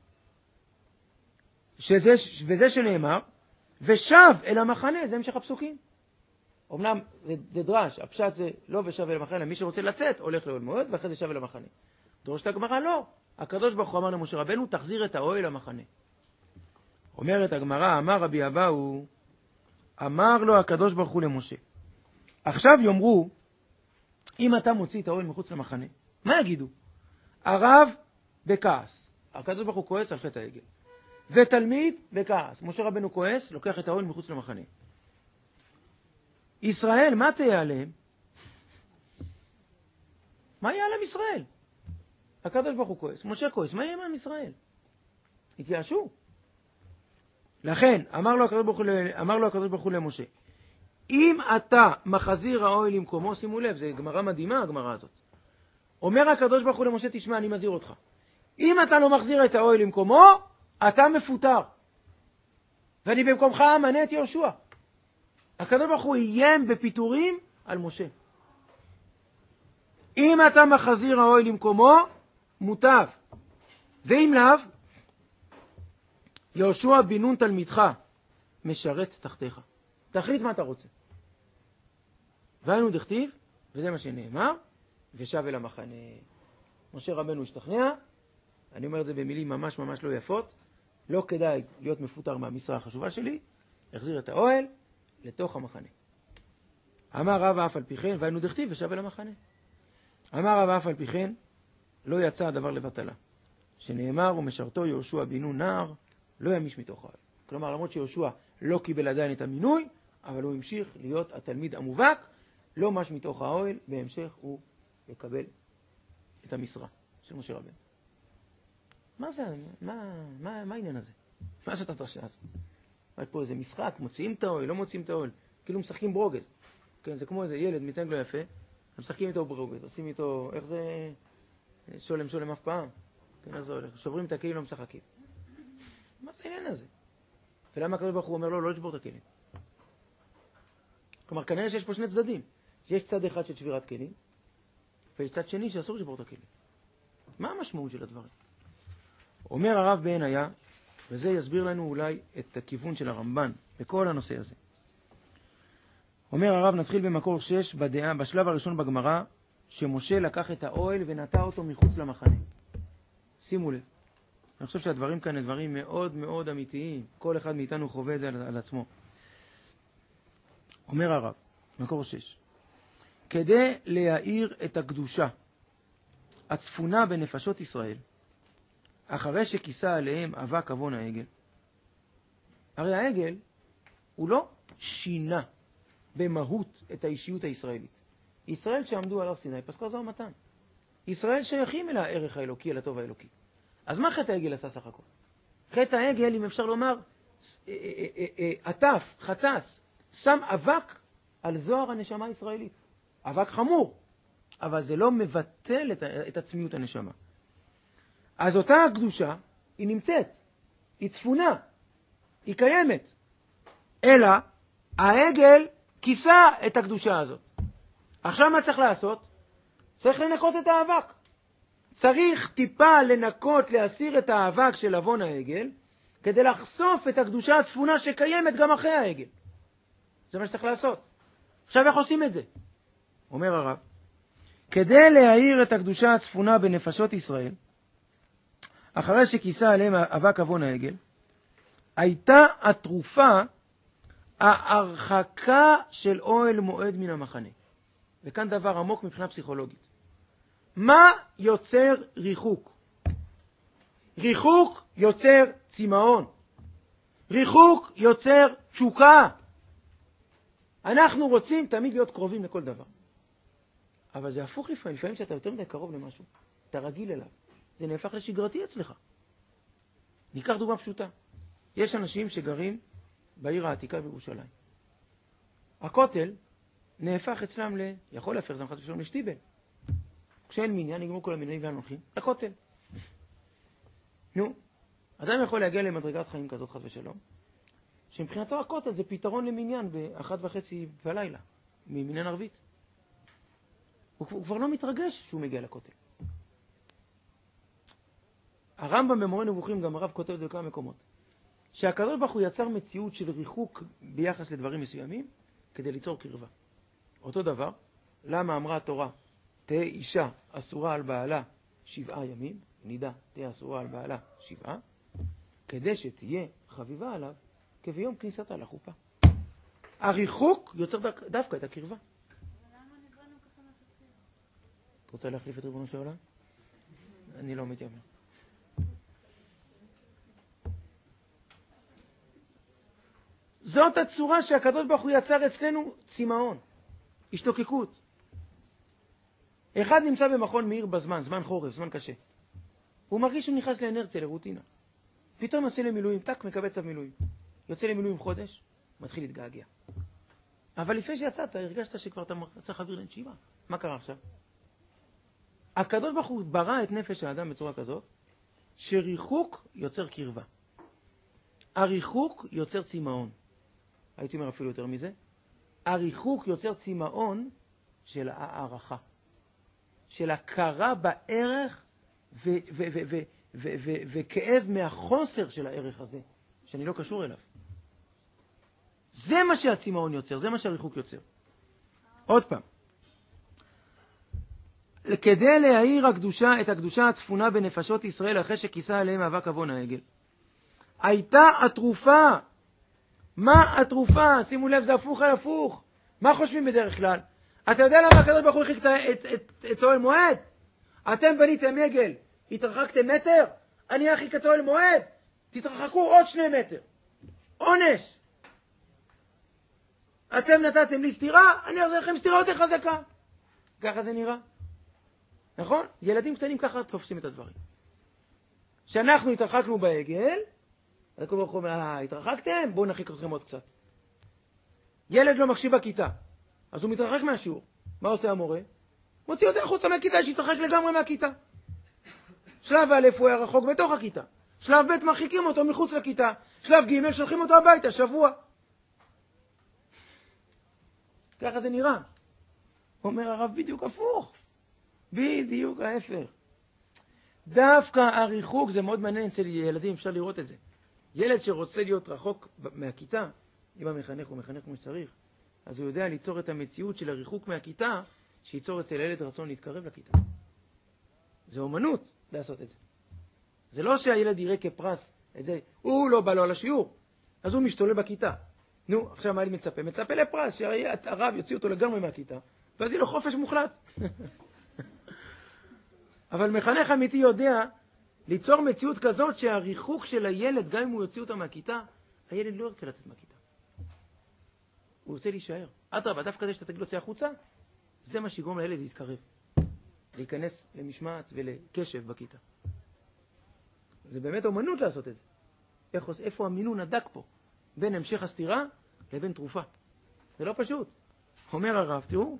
וזה שנאמר, ושב אל המחנה, זה המשך הפסוקים. אמנם זה דרש, הפשט זה לא ושב אל המחנה, מי שרוצה לצאת הולך לאוהל מועד, ואחרי זה שב אל המחנה. דורשת הגמרא לא. הקדוש ברוך הוא אמר למשה רבנו, תחזיר את האוהל למחנה. אומרת הגמרא, אמר רבי אבאו, אמר לו הקדוש ברוך הוא למשה. עכשיו יאמרו, אם אתה מוציא את האוהל מחוץ למחנה, מה יגידו? הרב בכעס. הקדוש ברוך הוא כועס על חטא העגל. ותלמיד בכעס. משה רבנו כועס, לוקח את האוהל מחוץ למחנה. ישראל, מה תהיה עליהם? מה יהיה עליהם ישראל? הקדוש ברוך הוא כועס, משה כועס, מה יהיה עם ישראל? התייאשו. לכן, אמר לו הקדוש ברוך הוא למשה, אם אתה מחזיר האוהל למקומו, שימו לב, זה גמרא מדהימה, הגמרא הזאת. אומר הקדוש ברוך הוא למשה, תשמע, אני מזהיר אותך. אם אתה לא מחזיר את האוהל למקומו, אתה מפוטר. ואני במקומך אמנה את יהושע. הקדוש ברוך הוא איים בפיטורים על משה. אם אתה מחזיר האוהל למקומו, מוטב. ואם לאו, יהושע בן נון תלמידך משרת תחתיך. תחליט מה אתה רוצה. והיינו דכתיב, וזה מה שנאמר, ושב אל המחנה. משה רבנו השתכנע, אני אומר את זה במילים ממש ממש לא יפות, לא כדאי להיות מפוטר מהמשרה החשובה שלי, החזיר את האוהל לתוך המחנה. אמר רב אף על פי כן, והיינו דכתיב, ושב אל המחנה. אמר רב אף על פי כן, לא יצא הדבר לבטלה. שנאמר, ומשרתו יהושע בן נון נער, לא ימיש מתוך האוהל. כלומר, למרות שיהושע לא קיבל עדיין את המינוי, אבל הוא המשיך להיות התלמיד המובהק, לא מש מתוך האוהל, בהמשך הוא יקבל את המשרה של משה רבנו. מה זה? מה העניין הזה? מה זאת הדרשה הזאת? יש פה איזה משחק, מוציאים את האוהל, לא מוציאים את האוהל, כאילו משחקים ברוגז. כן, זה כמו איזה ילד מתנהג לו יפה, משחקים איתו ברוגז, עושים איתו, איך זה? שולם אף פעם. כן, איך זה הולך? שוברים את הכלים, לא משחקים. מה זה העניין הזה? ולמה הקדוש ברוך הוא אומר לו, לא לשבור את הכלים? כלומר, כנראה שיש פה שני צדדים. יש צד אחד של שבירת כלים, ויש צד שני שאסור לשבור את הכלים. מה המשמעות של הדברים? אומר הרב בעין היה, וזה יסביר לנו אולי את הכיוון של הרמב"ן בכל הנושא הזה. אומר הרב, נתחיל במקור 6 בדעה, בשלב הראשון בגמרא, שמשה לקח את האוהל ונטע אותו מחוץ למחנה. שימו לב. אני חושב שהדברים כאן הם דברים מאוד מאוד אמיתיים. כל אחד מאיתנו חווה את זה על עצמו. אומר הרב, מקור 6. כדי להאיר את הקדושה הצפונה בנפשות ישראל, אחרי שכיסה עליהם אבק אבון העגל. הרי העגל הוא לא שינה במהות את האישיות הישראלית. ישראל שעמדו על הר סיני פסקו זו המתן. ישראל שייכים אל הערך האלוקי, אל הטוב האלוקי. אז מה חטא העגל עשה סך הכל? חטא העגל, אם אפשר לומר, עטף, חצץ, שם אבק על זוהר הנשמה הישראלית. אבק חמור, אבל זה לא מבטל את עצמיות הנשמה. אז אותה הקדושה, היא נמצאת, היא צפונה, היא קיימת. אלא, העגל כיסה את הקדושה הזאת. עכשיו מה צריך לעשות? צריך לנקות את האבק. צריך טיפה לנקות, להסיר את האבק של אבון העגל, כדי לחשוף את הקדושה הצפונה שקיימת גם אחרי העגל. זה מה שצריך לעשות. עכשיו איך עושים את זה? אומר הרב, כדי להאיר את הקדושה הצפונה בנפשות ישראל, אחרי שכיסה עליהם אבק אבון העגל, הייתה התרופה ההרחקה של אוהל מועד מן המחנה. וכאן דבר עמוק מבחינה פסיכולוגית. מה יוצר ריחוק? ריחוק יוצר צמאון. ריחוק יוצר תשוקה. אנחנו רוצים תמיד להיות קרובים לכל דבר. אבל זה הפוך לפעמים. לפעמים שאתה יותר מדי קרוב למשהו, אתה רגיל אליו. זה נהפך לשגרתי אצלך. ניקח דוגמה פשוטה. יש אנשים שגרים בעיר העתיקה בירושלים. הכותל נהפך אצלם יכול להפך זמחת ושלום לשטיבל. כשאין מניין, נגמרו כל המניינים ואנו הולכים לכותל. נו, אדם יכול להגיע למדרגת חיים כזאת חס ושלום, שמבחינתו הכותל זה פתרון למניין ב1:30 בלילה, ממניין ערבית. הוא כבר לא מתרגש שהוא מגיע לכותל. הרמב"ם במורה נבוכים, גם הרב כותב את זה בכמה מקומות, שהקדוש ברוך הוא יצר מציאות של ריחוק ביחס לדברים מסוימים, כדי ליצור קרבה. אותו דבר, למה אמרה התורה, תהיה אישה אסורה על בעלה 7 ימים, נידה, תהיה אסורה על בעלה 7, כדי שתהיה חביבה עליו כביום כניסתה לחופה. הריחוק יוצר דווקא את הקרבה. אבל למה נבראנו ככה מלכתחילה? את רוצה להחליף את ריבונו של עולם? אני לא מתיימר. זאת הצורה שהקדוש ברוך הוא יצר אצלנו צמאון, השתוקקות. אחד נמצא במכון מאיר בזמן, זמן חורף, זמן קשה. הוא מרגיש שהוא נכנס לאנרציה, לרוטינה. פתאום יוצא למילואים, טק, מקבל צו מילואים. יוצא למילואים חודש, מתחיל להתגעגע. אבל לפני שיצאת, הרגשת שכבר אתה צריך אוויר לנשימה. מה קרה עכשיו? הקדוש ברוך הוא ברא את נפש האדם בצורה כזאת, שריחוק יוצר קרבה. הריחוק יוצר צמאון. הייתי אומר אפילו יותר מזה. הריחוק יוצר צמאון של הערכה. של הכרה בערך וכאב מהחוסר של הערך הזה, שאני לא קשור אליו. זה מה שהצמאון יוצר, זה מה שהריחוק יוצר. עוד פעם. כדי להאיר את הקדושה הצפונה בנפשות ישראל אחרי שכיסה עליהם אבק אבון העגל, הייתה התרופה. מה התרופה? שימו לב, זה הפוך על הפוך. מה חושבים בדרך כלל? אתה יודע למה הקדוש ברוך הוא הרחיק את אוהל מועד? אתם בניתם עגל, התרחקתם מטר, אני ארחיק את אוהל מועד, תתרחקו עוד 2 מטר. עונש. אתם נתתם לי סתירה, אני אחזיר לכם סתירה יותר חזקה. ככה זה נראה. נכון? ילדים קטנים ככה תופסים את הדברים. שאנחנו התרחקנו בעגל, הקדוש ברוך הוא אומר, התרחקתם? בואו נרחיק אתכם עוד קצת. ילד לא מקשיב בכיתה, אז הוא מתרחק מהשיעור. מה עושה המורה? מוציא אותו חוץ מהכיתה, שיתרחק לגמרי מהכיתה. שלב א' הוא היה רחוק בתוך הכיתה. שלב ב' מרחיקים אותו מחוץ לכיתה. שלב ג' שולחים אותו הביתה, שבוע. ככה זה נראה. אומר הרב בדיוק הפוך. בדיוק ההפך. דווקא הריחוק, זה מאוד מעניין אצל ילדים, אפשר לראות את זה. ילד שרוצה להיות רחוק מהכיתה, אם המחנך הוא מחנך כמו שצריך, אז הוא יודע ליצור את המציאות של הריחוק מהכיתה, שייצור אצל הילד רצון להתקרב לכיתה. זה אומנות לעשות את זה. זה לא שהילד יראה כפרס את זה, הוא לא בא לו על השיעור, אז הוא משתולל בכיתה. נו, עכשיו מה אני מצפה? מצפה לפרס, שהרב יוציא אותו לגמרי מהכיתה, ואז יהיה לו חופש מוחלט. אבל מחנך אמיתי יודע ליצור מציאות כזאת שהריחוק של הילד, גם אם הוא יוציא אותו מהכיתה, הילד לא ירצה לצאת מהכיתה. הוא רוצה להישאר. אדרבה, דווקא זה שאתה תגיד לו צא החוצה, זה מה שיגרום לילד להתקרב. להיכנס למשמעת ולקשב בכיתה. זה באמת אומנות לעשות את זה. איפה המינון הדק פה? בין המשך הסתירה לבין תרופה. זה לא פשוט. אומר הרב, תראו,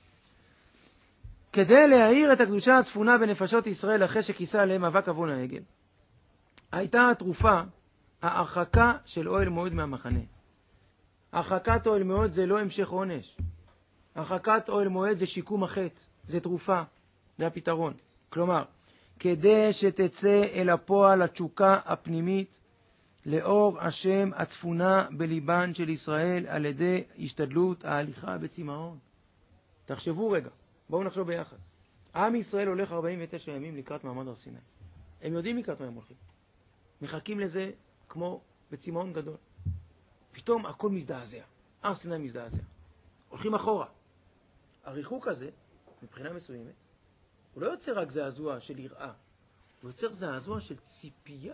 כדי להאיר את הקדושה הצפונה בנפשות ישראל אחרי שכיסה עליהם אבק אבון העגל, הייתה התרופה ההרחקה של אוהל מועד מהמחנה. הרחקת אוהל מועד זה לא המשך עונש. הרחקת אוהל מועד זה שיקום החטא, זה תרופה, זה הפתרון. כלומר, כדי שתצא אל הפועל התשוקה הפנימית לאור השם הצפונה בליבן של ישראל על ידי השתדלות ההליכה בצמאון. תחשבו רגע, בואו נחשוב ביחד. עם ישראל הולך 49 ימים לקראת מעמד הר סיני. הם יודעים לקראת מה הם הולכים. מחכים לזה כמו בצמאון גדול. פתאום הכל מזדעזע. הר סיני מזדעזע. הולכים אחורה. הריחוק הזה, מבחינה מסוימת, הוא לא יוצר רק זעזוע של יראה. הוא יוצר זעזוע של ציפייה.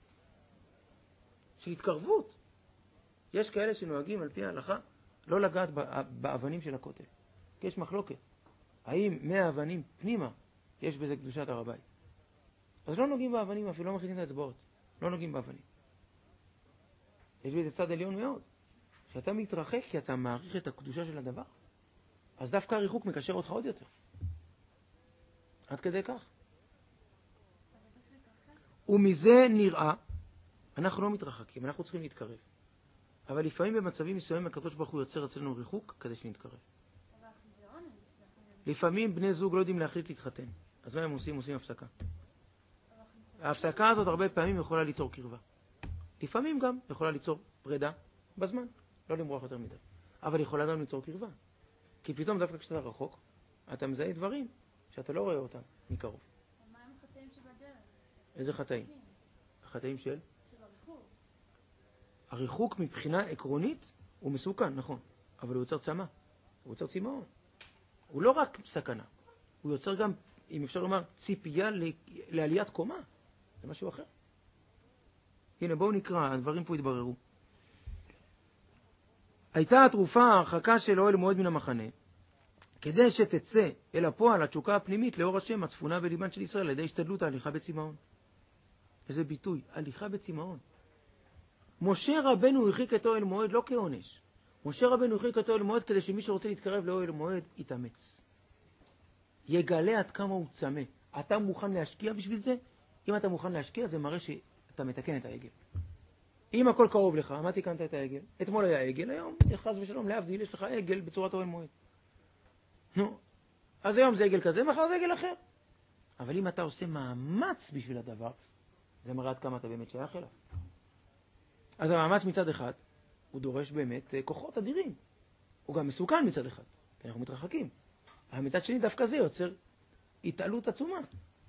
של התקרבות. יש כאלה שנוהגים על פי ההלכה לא לגעת באבנים של הכותל. כי יש מחלוקת. האם 100 אבנים פנימה יש בזה קדושת הר הבית? אז לא נוגעים באבנים, אפילו לא מכניסים את האצבעות. לא נוגעים באבנים. יש בזה צד עליון מאוד. שאתה מתרחק כי אתה מעריך את הקדושה של הדבר, אז דווקא הריחוק מקשר אותך עוד יותר. עד כדי כך. ומזה נראה, אנחנו לא מתרחקים, אנחנו צריכים להתקרב. אבל לפעמים במצבים מסוימים הקדוש ברוך הוא יוצר אצלנו ריחוק כדי שנתקרב. לפעמים בני זוג לא יודעים להחליט להתחתן. אז מה הם עושים? עושים הפסקה. ההפסקה הזאת הרבה פעמים יכולה ליצור קרבה. לפעמים גם יכולה ליצור פרידה בזמן, לא למרוח יותר מדי. אבל יכולה גם ליצור קרבה. כי פתאום דווקא כשאתה רחוק, אתה מזהה דברים שאתה לא רואה אותם מקרוב. מה עם החטאים שבדרך? איזה חטאים? החטאים של? של הריחוק. הריחוק מבחינה עקרונית הוא מסוכן, נכון. אבל הוא יוצר צמא. הוא יוצר צמאון. הוא לא רק סכנה. הוא יוצר גם, אם אפשר לומר, ציפייה לעליית קומה. זה משהו אחר. הנה, בואו נקרא, הדברים פה התבררו. הייתה התרופה ההרחקה של אוהל מועד מן המחנה, כדי שתצא אל הפועל התשוקה הפנימית לאור השם הצפונה בליבן של ישראל, על ידי השתדלות ההליכה בצמאון. איזה ביטוי, הליכה בצמאון. משה רבנו הרחיק את אוהל מועד לא כעונש. משה רבנו הרחיק את אוהל מועד כדי שמי שרוצה להתקרב לאוהל מועד יתאמץ. יגלה עד כמה הוא צמא. אתה מוכן להשקיע בשביל זה? אם אתה מוכן להשקיע, זה מראה שאתה מתקן את העגל. אם הכל קרוב לך, מה תיקנת את העגל? אתמול היה עגל, היום, חס ושלום, להבדיל, יש לך עגל בצורת אוהל מועד. נו, אז היום זה עגל כזה, מחר זה עגל אחר. אבל אם אתה עושה מאמץ בשביל הדבר, זה מראה עד כמה אתה באמת שייך אליו. אז המאמץ מצד אחד, הוא דורש באמת כוחות אדירים. הוא גם מסוכן מצד אחד, כי אנחנו מתרחקים. אבל מצד שני דווקא זה יוצר התעלות עצומה.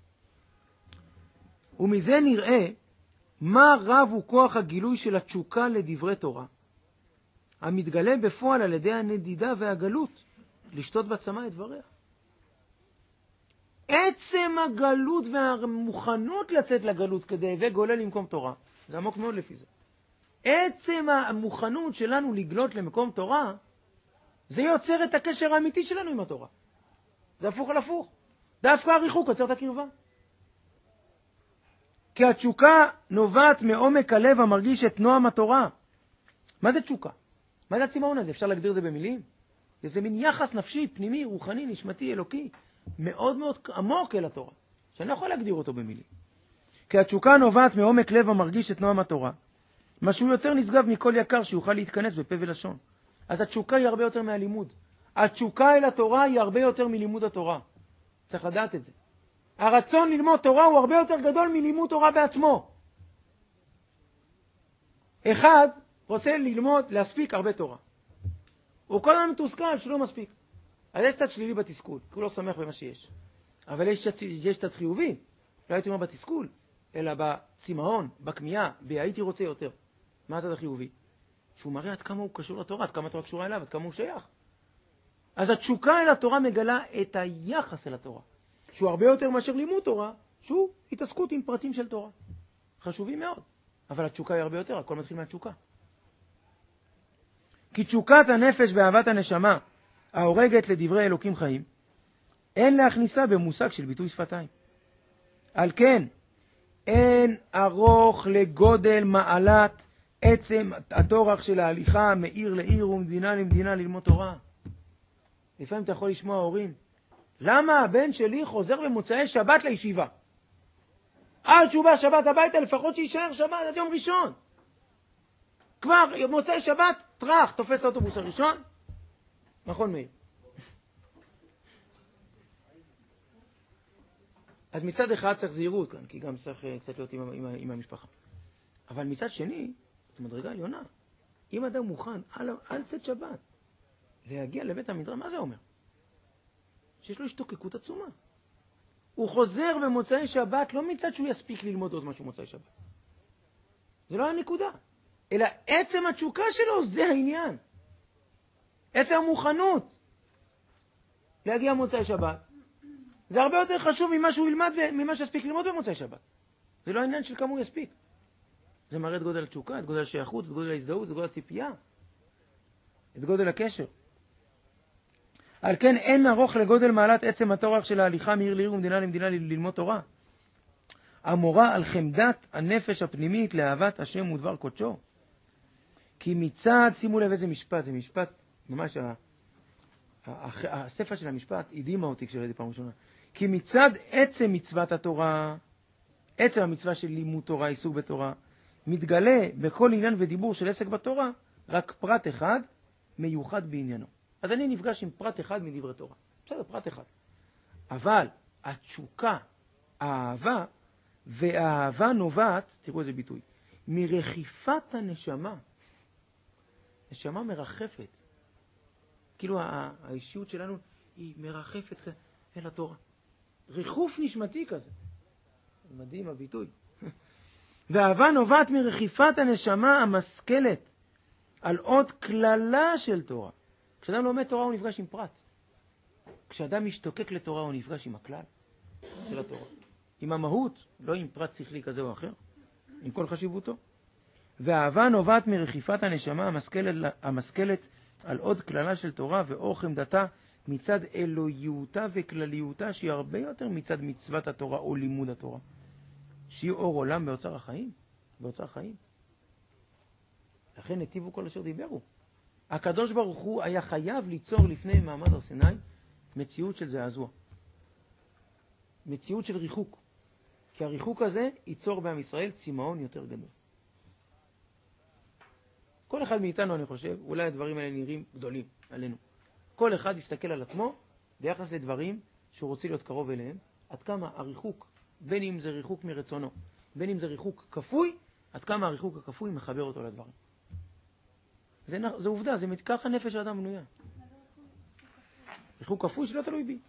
ומזה נראה מה רב הוא כוח הגילוי של התשוקה לדברי תורה, המתגלה בפועל על ידי הנדידה והגלות, לשתות בצמא את דבריה. עצם הגלות והמוכנות לצאת לגלות כדי וגולה למקום תורה, זה עמוק מאוד לפי זה. עצם המוכנות שלנו לגלות למקום תורה, זה יוצר את הקשר האמיתי שלנו עם התורה. זה הפוך על הפוך. דווקא הריחוק יוצר את הקרבה. כי התשוקה נובעת מעומק הלב המרגיש את נועם התורה. מה זה תשוקה? מה זה הצמאון הזה? אפשר להגדיר זה במילים? זה מין יחס נפשי, פנימי, רוחני, נשמתי, אלוקי, מאוד מאוד עמוק אל התורה, שאני לא יכול להגדיר אותו במילים. כי התשוקה נובעת מעומק לב המרגיש את נועם התורה, משהו יותר נשגב מכל יקר שיוכל להתכנס בפה ולשון. אז התשוקה היא הרבה יותר מהלימוד. התשוקה אל התורה היא הרבה יותר מלימוד התורה. צריך לדעת את זה. הרצון ללמוד תורה הוא הרבה יותר גדול מלימוד תורה בעצמו. אחד רוצה ללמוד, להספיק הרבה תורה. הוא כל הזמן מתוסכל שלא מספיק. אז יש צד שלילי בתסכול, כי הוא לא שמח במה שיש. אבל יש צד חיובי, לא הייתי אומר בתסכול, אלא בצמאון, בכמיהה, בהייתי רוצה יותר. מה הצד החיובי? שהוא מראה עד כמה הוא קשור לתורה, עד כמה התורה קשורה אליו, עד כמה הוא שייך. אז התשוקה אל התורה מגלה את היחס אל התורה, שהוא הרבה יותר מאשר לימוד תורה, שהוא התעסקות עם פרטים של תורה. חשובים מאוד, אבל התשוקה היא הרבה יותר, הכל מתחיל מהתשוקה. כי כי תשוקת הנפש ואהבת הנשמה, ההורגת לדברי אלוקים חיים, אין להכניסה במושג של ביטוי שפתיים. על כן, אין ארוך לגודל מעלת עצם התורח של ההליכה מעיר לעיר ומדינה למדינה ללמוד תורה. לפעמים אתה יכול לשמוע הורים, למה הבן שלי חוזר במוצאי שבת לישיבה? עד שהוא בא שבת הביתה, לפחות שישאר שבת עד יום ראשון. כבר מוצאי שבת, טרח, תופס את האוטובוס הראשון. נכון מאיר? אז מצד אחד צריך זהירות כאן, כי גם צריך קצת להיות עם המשפחה. אבל מצד שני, זאת מדרגה עליונה. אם אדם מוכן על צאת שבת להגיע לבית המדרש, מה זה אומר? שיש לו השתוקקות עצומה. הוא חוזר במוצאי שבת, לא מצד שהוא יספיק ללמוד עוד משהו מוצאי שבת. זה לא הנקודה. אלא עצם התשוקה שלו, זה העניין. עצם המוכנות להגיע מוצאי שבת. זה הרבה יותר חשוב ממה שהוא ילמד וממה שיספיק ללמוד במוצאי שבת. זה לא העניין של כמה הוא יספיק. זה מראה את גודל התשוקה, את גודל השייכות, את גודל ההזדהות, את גודל הציפייה, את גודל הקשר. על כן אין ארוך לגודל מעלת עצם התורח של ההליכה מעיר לעיר ומדינה למדינה ללמוד תורה. המורה על חמדת הנפש הפנימית לאהבת השם ודבר קודשו. כי מצד, שימו לב איזה משפט, זה משפט, ממש הספר של המשפט הדהימה אותי כשראיתי פעם ראשונה. כי מצד עצם מצוות התורה, עצם המצווה של לימוד תורה, עיסוק בתורה, מתגלה בכל עניין ודיבור של עסק בתורה, רק פרט אחד מיוחד בעניינו. אז אני נפגש עם פרט אחד מדברי תורה. בסדר, פרט אחד. אבל התשוקה, האהבה, והאהבה נובעת, תראו איזה ביטוי, מרחיפת הנשמה. נשמה מרחפת. כאילו האישיות שלנו היא מרחפת אל התורה. ריחוף נשמתי כזה. מדהים הביטוי. והאהבה נובעת מרחיפת הנשמה המשכלת על עוד כללה של תורה. כשאדם לומד תורה הוא נפגש עם פרט. כשאדם משתוקק לתורה הוא נפגש עם הכלל של התורה. עם המהות, לא עם פרט שכלי כזה או אחר, עם כל חשיבותו. והאהבה נובעת מרחיפת הנשמה המשכלת על עוד כללה של תורה ואור חמדתה מצד אלוהיותה וכלליותה שהיא הרבה יותר מצד מצוות התורה או לימוד התורה. שהיא אור עולם באוצר החיים. באוצר החיים. לכן נתיבו כל אשר דיברו. הקדוש ברוך הוא היה חייב ליצור לפני מעמד הר סיני מציאות של זעזוע. מציאות של ריחוק. כי הריחוק הזה ייצור בעם ישראל צמאון יותר גדול. כל אחד מאיתנו, אני חושב, אולי הדברים האלה נראים גדולים עלינו. כל אחד יסתכל על עצמו ביחס לדברים שהוא רוצה להיות קרוב אליהם, עד כמה הריחוק, בין אם זה ריחוק מרצונו, בין אם זה ריחוק כפוי, עד כמה הריחוק הכפוי מחבר אותו לדברים. זה עובדה, זה ככה נפש האדם בנויה. ריחוק כפוי שלא תלוי בי.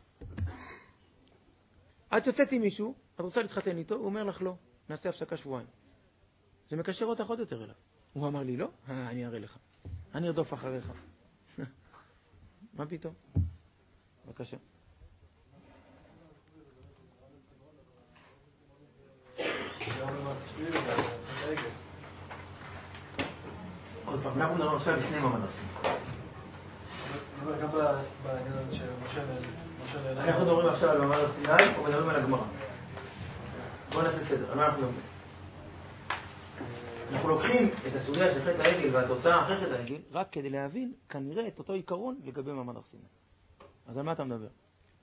את יוצאת עם מישהו, את רוצה להתחתן איתו, הוא אומר לך לא, נעשה הפסקה שבועיים. זה מקשר אותך עוד יותר אליו. הוא אמר לי לא, אני אראה לך. אני ארדוף אחריך. מה פתאום? בבקשה. עוד פעם, אנחנו נראה עכשיו לפני מעמד הר סיני. גם בעניין הזה שמשה נהנה. אנחנו מדברים עכשיו על מעמד הר סיני או מדברים על הגמרא? בואו נעשה סדר, על מה אנחנו לומדים? אנחנו לוקחים את הסוגיה של חטא העגל והתוצאה אחרי חטא העגל רק כדי להבין כנראה את אותו עיקרון לגבי מעמד הר סיני. אז על מה אתה מדבר?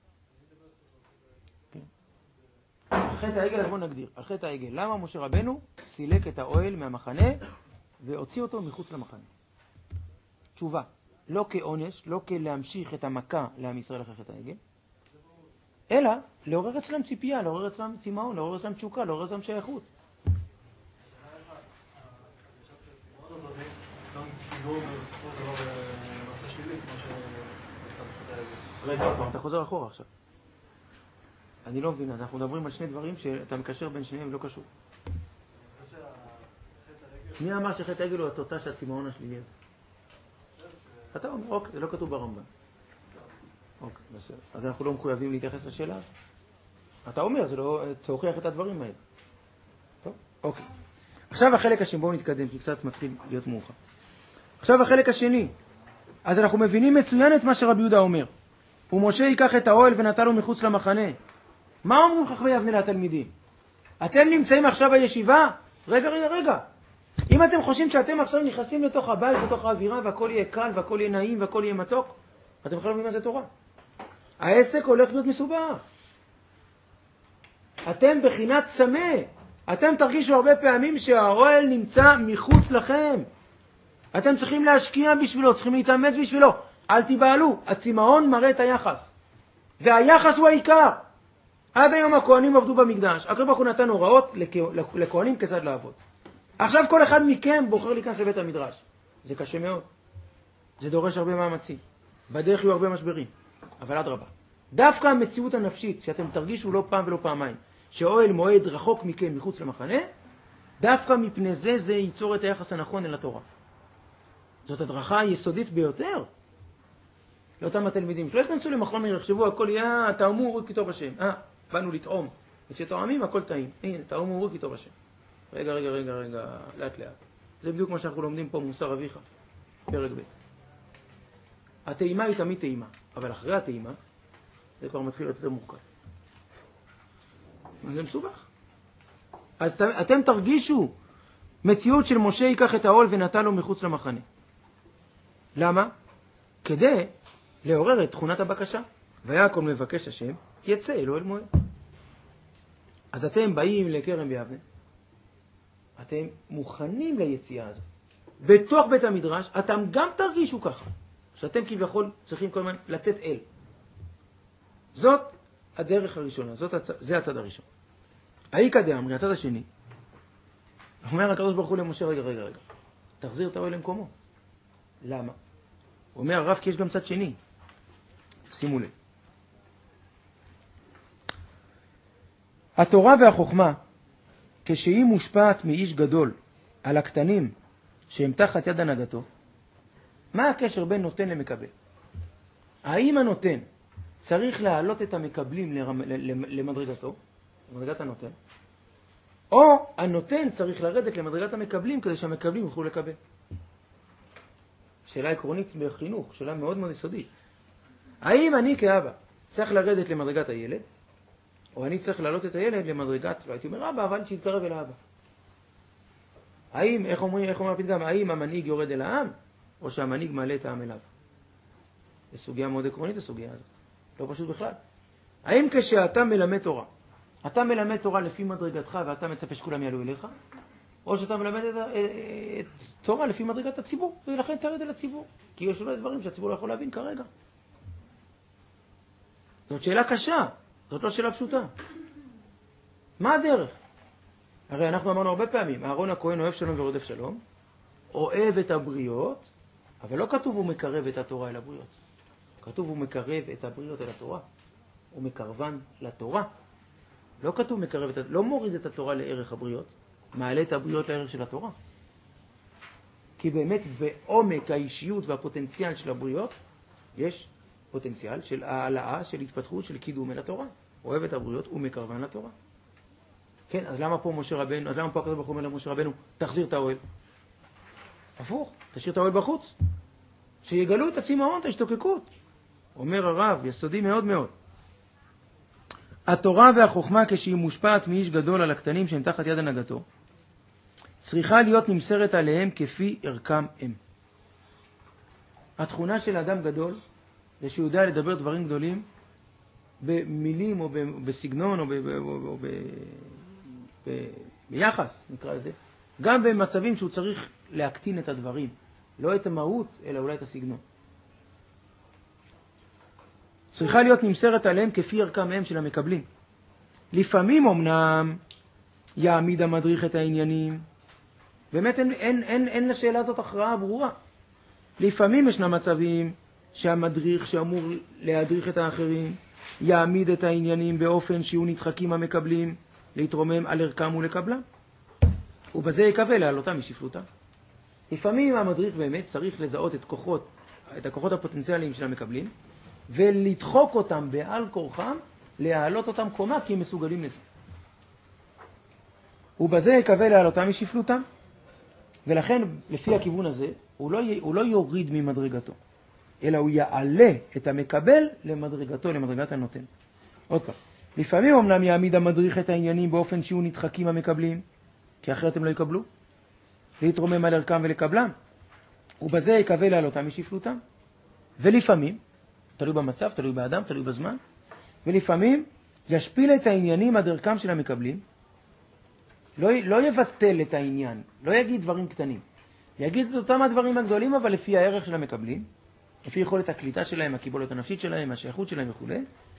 חטא העגל, אז בואו נגדיר. על חטא העגל, למה משה רבנו סילק את האוהל מהמחנה והוציא אותו מחוץ למחנה? תשובה, לא כעונש, לא כלהמשיך את המכה לעם ישראל אחרי חטא העגל, אלא לעורר אצלם ציפייה, לעורר אצלם צמאון, לעורר אצלם תשוקה, לעורר אצלם שייכות. רגע, אתה חוזר אחורה עכשיו. אני לא מבין, אנחנו מדברים על שני דברים שאתה מקשר בין שניהם ולא קשור. מי אמר שחטא העגל הוא התוצאה של הצמאון השלילי הזה? אתה אומר, אוקיי, זה לא כתוב ברמב"ם. אוקיי, בסדר. אז אנחנו לא מחויבים להתייחס לשאלה? אתה אומר, זה לא תוכיח את הדברים האלה. טוב, אוקיי. עכשיו החלק השני, בואו נתקדם, כי קצת מתחיל להיות מאוחר. עכשיו החלק השני, אז אנחנו מבינים מצוין את מה שרבי יהודה אומר. ומשה ייקח את האוהל ונטלו מחוץ למחנה. מה אומרים חכמי יבנה לתלמידים? אתם נמצאים עכשיו בישיבה? רגע. אם אתם חושבים שאתם עכשיו נכנסים לתוך הבית, לתוך האווירה, והכל יהיה קל, והכל יהיה נעים, והכל יהיה מתוק, אתם יכולים להבין מה זה תורה. העסק הולך להיות מסובך. אתם בחינת צמא. אתם תרגישו הרבה פעמים שהאוהל נמצא מחוץ לכם. אתם צריכים להשקיע בשבילו, צריכים להתאמץ בשבילו. אל תיבהלו, הצמאון מראה את היחס. והיחס הוא העיקר. עד היום הכהנים עבדו במקדש. הקדוש ברוך הוא נתן הוראות לכהנים כיצד לעבוד. עכשיו כל אחד מכם בוחר להיכנס לבית המדרש. זה קשה מאוד. זה דורש הרבה מאמצים. בדרך יהיו הרבה משברים. אבל אדרבה. דווקא המציאות הנפשית, שאתם תרגישו לא פעם ולא פעמיים, שאוהל מועד רחוק מכם מחוץ למחנה, דווקא מפני זה ייצור את היחס הנכון אל התורה. זאת הדרכה יסודית ביותר. לאותם התלמידים שלא יכנסו למכון יחשבו הכל יהיה תאומו ורו כי טוב השם. באנו לטעום. וכשטועמים הכל טעים. הנה, תאומו ורו כי טוב השם. רגע, לאט. זה בדיוק מה שאנחנו לומדים פה מוסר אביך, פרק ב'. הטעימה היא תמיד טעימה, אבל אחרי הטעימה זה כבר מתחיל להיות יותר מורכב. זה מסובך. אז אתם תרגישו מציאות של משה ייקח את העול ונטל לו מחוץ למחנה. למה? כדי לעורר את תכונת הבקשה. ויקום מבקש השם, יצא אלוהל מועד. אז אתם באים לכרם ביבנה, אתם מוכנים ליציאה הזאת. בתוך בית המדרש, אתם גם תרגישו ככה, שאתם כביכול צריכים כל הזמן לצאת אל. זאת הדרך הראשונה, זה הצד הראשון. האיקא דאמרי, הצד השני, אומר הקדוש ברוך הוא למשה, רגע, תחזיר את האוהל למקומו. למה? הוא אומר הרב, כי יש גם צד שני. שימו לב. התורה והחוכמה, כשהיא מושפעת מאיש גדול על הקטנים שהם תחת יד הנהגתו, מה הקשר בין נותן למקבל? האם הנותן צריך להעלות את המקבלים למדרגתו, למדרגת הנותן, או הנותן צריך לרדת למדרגת המקבלים כדי שהמקבלים יוכלו לקבל? שאלה עקרונית בחינוך, שאלה מאוד מאוד יסודית. האם אני כאבא צריך לרדת למדרגת הילד, או אני צריך להעלות את הילד למדרגת, לא הייתי אומר אבא, אבל שיתקרב אל האבא? האם, איך אומר הפתגם, האם המנהיג יורד אל העם, או שהמנהיג מעלה את העם אליו? זו סוגיה מאוד עקרונית, הסוגיה הזאת. לא פשוט בכלל. האם כשאתה מלמד תורה, אתה מלמד תורה לפי מדרגתך ואתה מצפה שכולם יעלו אליך, או שאתה מלמד את תורה לפי מדרגת הציבור, ולכן תרד אל הציבור. כי יש אולי דברים שהציבור לא יכול להבין כרגע. זאת שאלה קשה, זאת לא שאלה פשוטה. מה הדרך? הרי אנחנו אמרנו הרבה פעמים, אהרון הכהן אוהב שלום ורודף שלום, אוהב את הבריות, אבל לא כתוב הוא מקרב את התורה אל הבריות. כתוב הוא מקרב את הבריות אל התורה. הוא מקרבן לתורה. לא כתוב מקרב לא מוריד את התורה לערך הבריות, מעלה את הבריות לערך של התורה. כי באמת בעומק האישיות והפוטנציאל של הבריות, יש פוטנציאל של העלאה, של התפתחות, של קידום אל התורה. אוהב את הבריות ומקרבן לתורה. כן, אז למה פה משה רבנו, אז למה פה הקדוש ברוך הוא אומר למשה רבנו, תחזיר את האוהל? הפוך, תשאיר את האוהל בחוץ. שיגלו את הצמאון, את ההשתוקקות. אומר הרב, יסודי מאוד מאוד. התורה והחוכמה כשהיא מושפעת מאיש גדול על הקטנים שהם תחת יד הנהגתו, צריכה להיות נמסרת עליהם כפי ערכם הם. התכונה של אדם גדול זה שהוא יודע לדבר דברים גדולים במילים או בסגנון או ביחס, נקרא לזה, גם במצבים שהוא צריך להקטין את הדברים, לא את המהות אלא אולי את הסגנון. צריכה להיות נמסרת עליהם כפי ערכם הם של המקבלים. לפעמים אמנם יעמיד המדריך את העניינים, באמת אין לשאלה הזאת הכרעה ברורה. לפעמים ישנם מצבים שהמדריך שאמור להדריך את האחרים יעמיד את העניינים באופן שיהיו נדחקים המקבלים להתרומם על ערכם ולקבלם, ובזה יקווה להעלותם משפלותם. לפעמים המדריך באמת צריך לזהות את הכוחות הפוטנציאליים של המקבלים ולדחוק אותם בעל כורחם, להעלות אותם קומה כי הם מסוגלים לזה. ובזה יקווה להעלותם משפלותם. ולכן לפי הכיוון הזה הוא לא יוריד ממדרגתו. אלא הוא יעלה את המקבל למדרגתו, למדרגת הנותן. עוד פעם, לפעמים אמנם יעמיד המדריך את העניינים באופן שיהיו נדחקים המקבלים, כי אחרת הם לא יקבלו, להתרומם על ערכם ולקבלם, ובזה יקווה לעלותם משפלותם. ולפעמים, תלוי במצב, תלוי באדם, תלוי בזמן, ולפעמים ישפיל את העניינים עד ערכם של המקבלים, לא יבטל את העניין, לא יגיד דברים קטנים, יגיד את אותם הדברים הגדולים, אבל לפי הערך של המקבלים, לפי יכולת הקליטה שלהם, הקיבולת הנפשית שלהם, השייכות שלהם וכו'.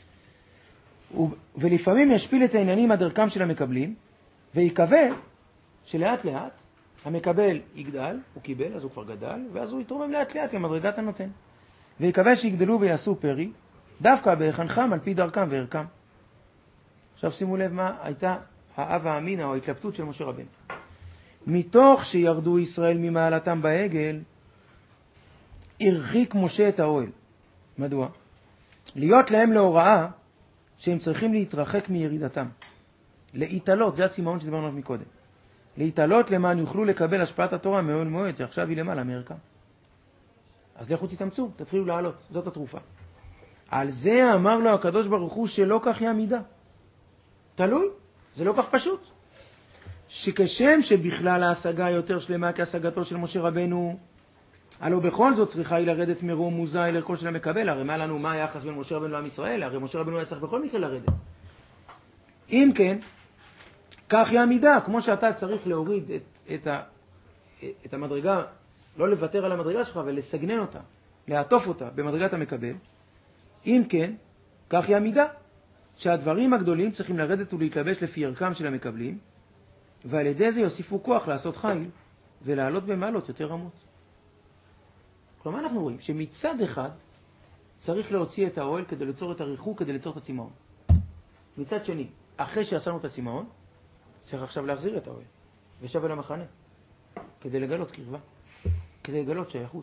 ולפעמים ישפיל את העניינים עד ערכם של המקבלים, ויקווה שלאט לאט המקבל יגדל, הוא קיבל, אז הוא כבר גדל, ואז הוא יתרומם לאט לאט למדרגת הנותן. ויקווה שיגדלו ויעשו פרי, דווקא בהכנכם על פי דרכם וערכם. עכשיו שימו לב מה הייתה האב האמינה או ההתלבטות של משה רבנו. מתוך שירדו ישראל ממעלתם בעגל, הרחיק משה את האוהל. מדוע? להיות להם להוראה שהם צריכים להתרחק מירידתם. להתעלות, זה הצימאון שדיברנו עליו מקודם. להתעלות למען יוכלו לקבל השפעת התורה מאוהל מועד, שעכשיו היא למעלה מערכם. אז לכו תתאמצו, תתחילו לעלות, זאת התרופה. על זה אמר לו הקדוש ברוך הוא שלא כך יעמידה. תלוי, זה לא כך פשוט. שכשם שבכלל ההשגה יותר שלמה כהשגתו של משה רבנו, הלא בכל זאת צריכה היא לרדת מרום מוזאי אל ערכו של המקבל. הרי מה לנו, מה היחס בין משה רבנו לעם ישראל? הרי משה רבנו היה צריך בכל מקרה לרדת. אם כן, כך יעמידה, כמו שאתה צריך להוריד את המדרגה, לא לוותר על המדרגה שלך ולסגנן אותה, לעטוף אותה במדרגת המקבל. אם כן, כך יעמידה, שהדברים הגדולים צריכים לרדת ולהתלבש לפי ערכם של המקבלים, ועל ידי זה יוסיפו כוח לעשות חיל ולעלות במעלות יותר רמות. כלומר, אנחנו רואים שמצד אחד צריך להוציא את האוהל כדי ליצור את הריחוק, כדי ליצור את הצימאון. מצד שני, אחרי שעשינו את הצימאון, צריך עכשיו להחזיר את האוהל ושב אל המחנה, כדי לגלות קרבה, כדי לגלות שייכות.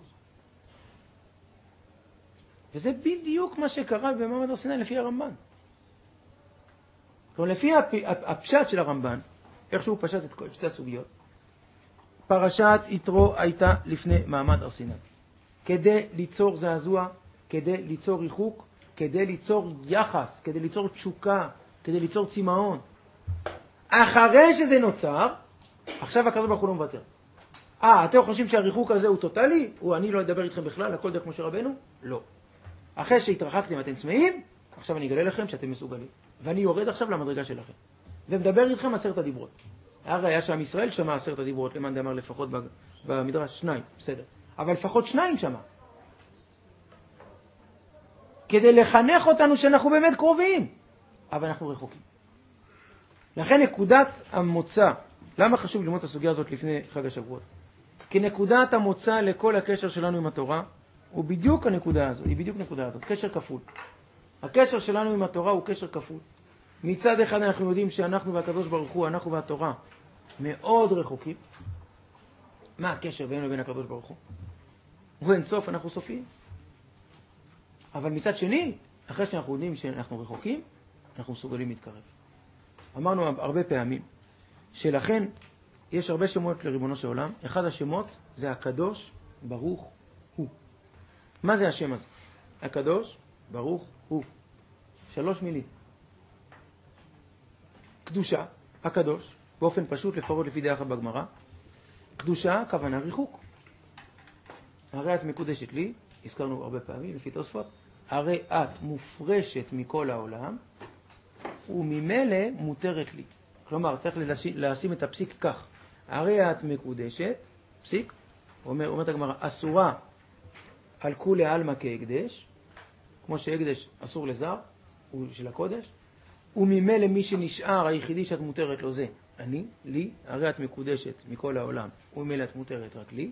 וזה בדיוק מה שקרה במעמד הר סיני לפי הרמב"ן. כלומר, לפי הפשט של הרמב"ן, איך שהוא פשט את שתי הסוגיות, פרשת יתרו הייתה לפני מעמד הר סיני. כדי ליצור זעזוע, כדי ליצור ריחוק, כדי ליצור יחס, כדי ליצור תשוקה, כדי ליצור צימאון. אחרי שזה נוצר, עכשיו הקדוש ברוך הוא לא מוותר. אתם חושבים שהריחוק הזה הוא טוטלי? אני לא אדבר איתכם בכלל, הכל דרך משה רבנו? לא. אחרי שהתרחקתם אתם צמאים, עכשיו אני אגלה לכם שאתם מסוגלים. ואני יורד עכשיו למדרגה שלכם. ומדבר איתכם 10 הדיברות. הרי היה שעם ישראל שמע 10 הדיברות, למען דאמר לפחות במדרש 2, בסדר. אבל לפחות 2 שמע. כדי לחנך אותנו שאנחנו באמת קרובים. אבל אנחנו רחוקים. לכן נקודת המוצא, למה חשוב ללמוד את הסוגיה הזאת לפני חג השבועות? כי נקודת המוצא לכל הקשר שלנו עם התורה, הוא בדיוק הנקודה הזאת, היא בדיוק נקודה הזאת, קשר כפול. הקשר שלנו עם התורה הוא קשר כפול. מצד אחד אנחנו יודעים שאנחנו והקדוש ברוך הוא, אנחנו והתורה, מאוד רחוקים. מה הקשר בינינו לבין הקדוש ברוך הוא? הוא אין סוף, אנחנו סופיים. אבל מצד שני, אחרי שאנחנו יודעים שאנחנו רחוקים, אנחנו מסוגלים להתקרב. אמרנו הרבה פעמים, שלכן יש הרבה שמות לריבונו של עולם. אחד השמות זה הקדוש ברוך הוא. מה זה השם הזה? הקדוש ברוך הוא. 3 מילים. קדושה, הקדוש, באופן פשוט לפחות לפי דעה אחת בגמרא. קדושה, כוונה ריחוק. הרי את מקודשת לי, הזכרנו הרבה פעמים לפי תוספות, הרי את מופרשת מכל העולם, וממילא מותרת לי. כלומר, צריך לשים את הפסיק כך. הרי את מקודשת, פסיק, אומרת הגמרא, אסורה על כולי עלמא כהקדש, כמו שהקדש אסור לזר, הוא של הקודש, וממילא מי שנשאר, היחידי שאת מותרת לו זה אני, לי, הרי את מקודשת מכל העולם, וממילא את מותרת רק לי,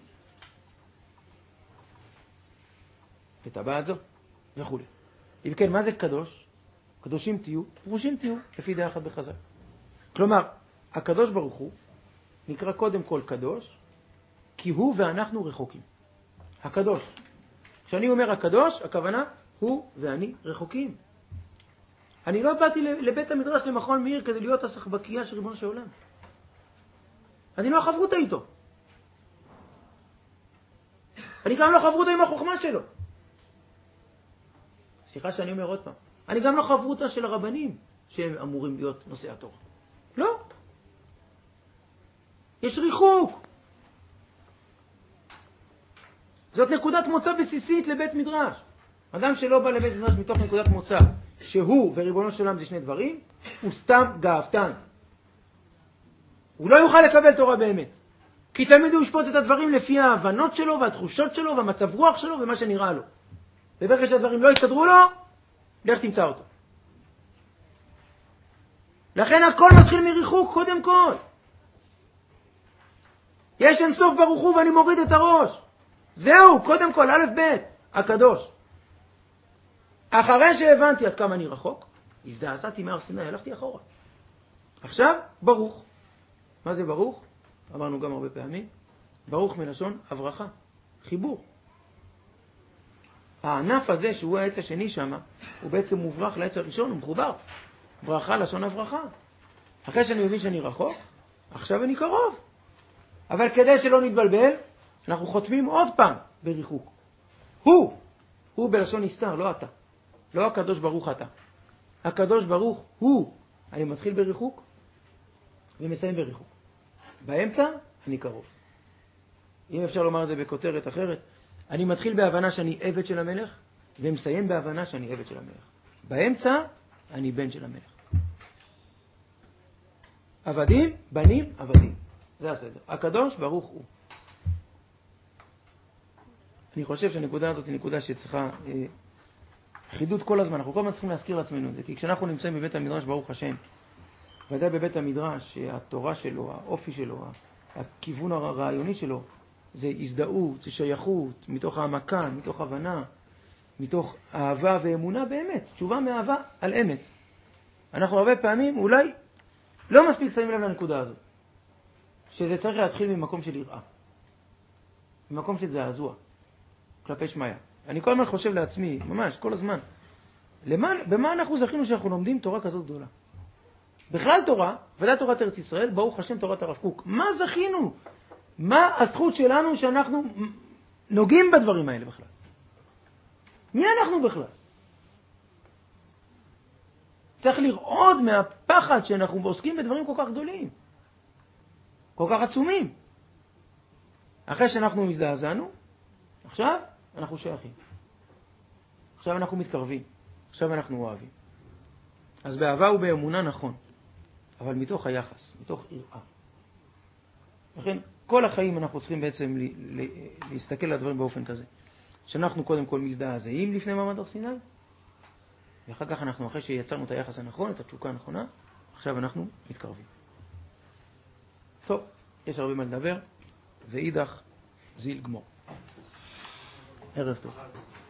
וטבעת זו, וכו'. אם כן, מה זה קדוש? קדושים תהיו, פרושים תהיו, לפי דעה אחת בחז"ל. כלומר, הקדוש ברוך הוא נקרא קודם כל קדוש, כי הוא ואנחנו רחוקים. הקדוש. כשאני אומר הקדוש, הכוונה הוא ואני רחוקים. אני לא באתי לבית המדרש למכון מאיר כדי להיות הסחבקייה של ריבונו של עולם. אני לא חברותה איתו. אני גם לא חברותה עם החוכמה שלו. סליחה שאני אומר עוד פעם, אני גם לא חברותה של הרבנים שהם אמורים להיות נושאי התורה. לא. יש ריחוק. זאת נקודת מוצא בסיסית לבית מדרש. אדם שלא בא לבית מדרש מתוך נקודת מוצא שהוא וריבונו של עולם זה שני דברים, הוא סתם גאוותן. הוא לא יוכל לקבל תורה באמת. כי תמיד הוא ישפוט את הדברים לפי ההבנות שלו והתחושות שלו והמצב רוח שלו ומה שנראה לו. וברגע שהדברים לא יסתדרו לו, לך תמצא אותו. לכן הכל מתחיל מריחוק קודם כל. יש אין סוף ברוך הוא ואני מוריד את הראש. זהו, קודם כל, א' ב', הקדוש. אחרי שהבנתי עד כמה אני רחוק, הזדעזעתי מהר סיני, הלכתי אחורה. עכשיו, ברוך. מה זה ברוך? אמרנו גם הרבה פעמים. ברוך מלשון הברכה, חיבור. הענף הזה שהוא העץ השני שם, הוא בעצם מוברח לעץ הראשון, הוא מחובר. ברכה לשון הברכה. אחרי שאני מבין שאני רחוק, עכשיו אני קרוב. אבל כדי שלא נתבלבל, אנחנו חותמים עוד פעם בריחוק. הוא בלשון נסתר, לא אתה. לא הקדוש ברוך אתה. הקדוש ברוך הוא. אני מתחיל בריחוק ומסיים בריחוק. באמצע אני קרוב. אם אפשר לומר את זה בכותרת אחרת, אני מתחיל בהבנה שאני עבד של המלך, ומסיים בהבנה שאני עבד של המלך. באמצע אני בן של המלך. עבדים, בנים, עבדים. זה הסדר. הקדוש ברוך הוא. אני חושב שהנקודה הזאת היא נקודה שצריכה חידוד כל הזמן. אנחנו כל הזמן צריכים להזכיר לעצמנו את זה. כי כשאנחנו נמצאים בבית המדרש, ברוך השם, ודאי בבית המדרש, התורה שלו, האופי שלו, הכיוון הרעיוני שלו, זה הזדהות, זה שייכות, מתוך העמקה, מתוך הבנה, מתוך אהבה ואמונה באמת. תשובה מאהבה על אמת. אנחנו הרבה פעמים אולי לא מספיק שמים לב לנקודה הזאת. שזה צריך להתחיל ממקום של יראה. ממקום של זעזוע. כלפי שמיה. אני כל הזמן חושב לעצמי, ממש, כל הזמן, במה אנחנו זכינו שאנחנו לומדים תורה כזאת גדולה? בכלל תורה, ודאי תורת ארץ ישראל, ברוך השם תורת הרב קוק. מה זכינו? מה הזכות שלנו שאנחנו נוגעים בדברים האלה בכלל? מי אנחנו בכלל? צריך לרעוד מהפחד שאנחנו עוסקים בדברים כל כך גדולים. כל כך עצומים. אחרי שאנחנו מזדעזענו, עכשיו אנחנו שייכים. עכשיו אנחנו מתקרבים. עכשיו אנחנו אוהבים. אז באהבה ובאמונה נכון. אבל מתוך היחס, מתוך יראה. לכן, כל החיים אנחנו צריכים בעצם להסתכל על הדברים באופן כזה. שאנחנו קודם כל מזדעזעים לפני מעמד הר סיני, ואחר כך אנחנו, אחרי שיצרנו את היחס הנכון, את התשוקה הנכונה, עכשיו אנחנו מתקרבים. טוב, יש הרבה מה לדבר, ואידך זיל גמור. ערב טוב.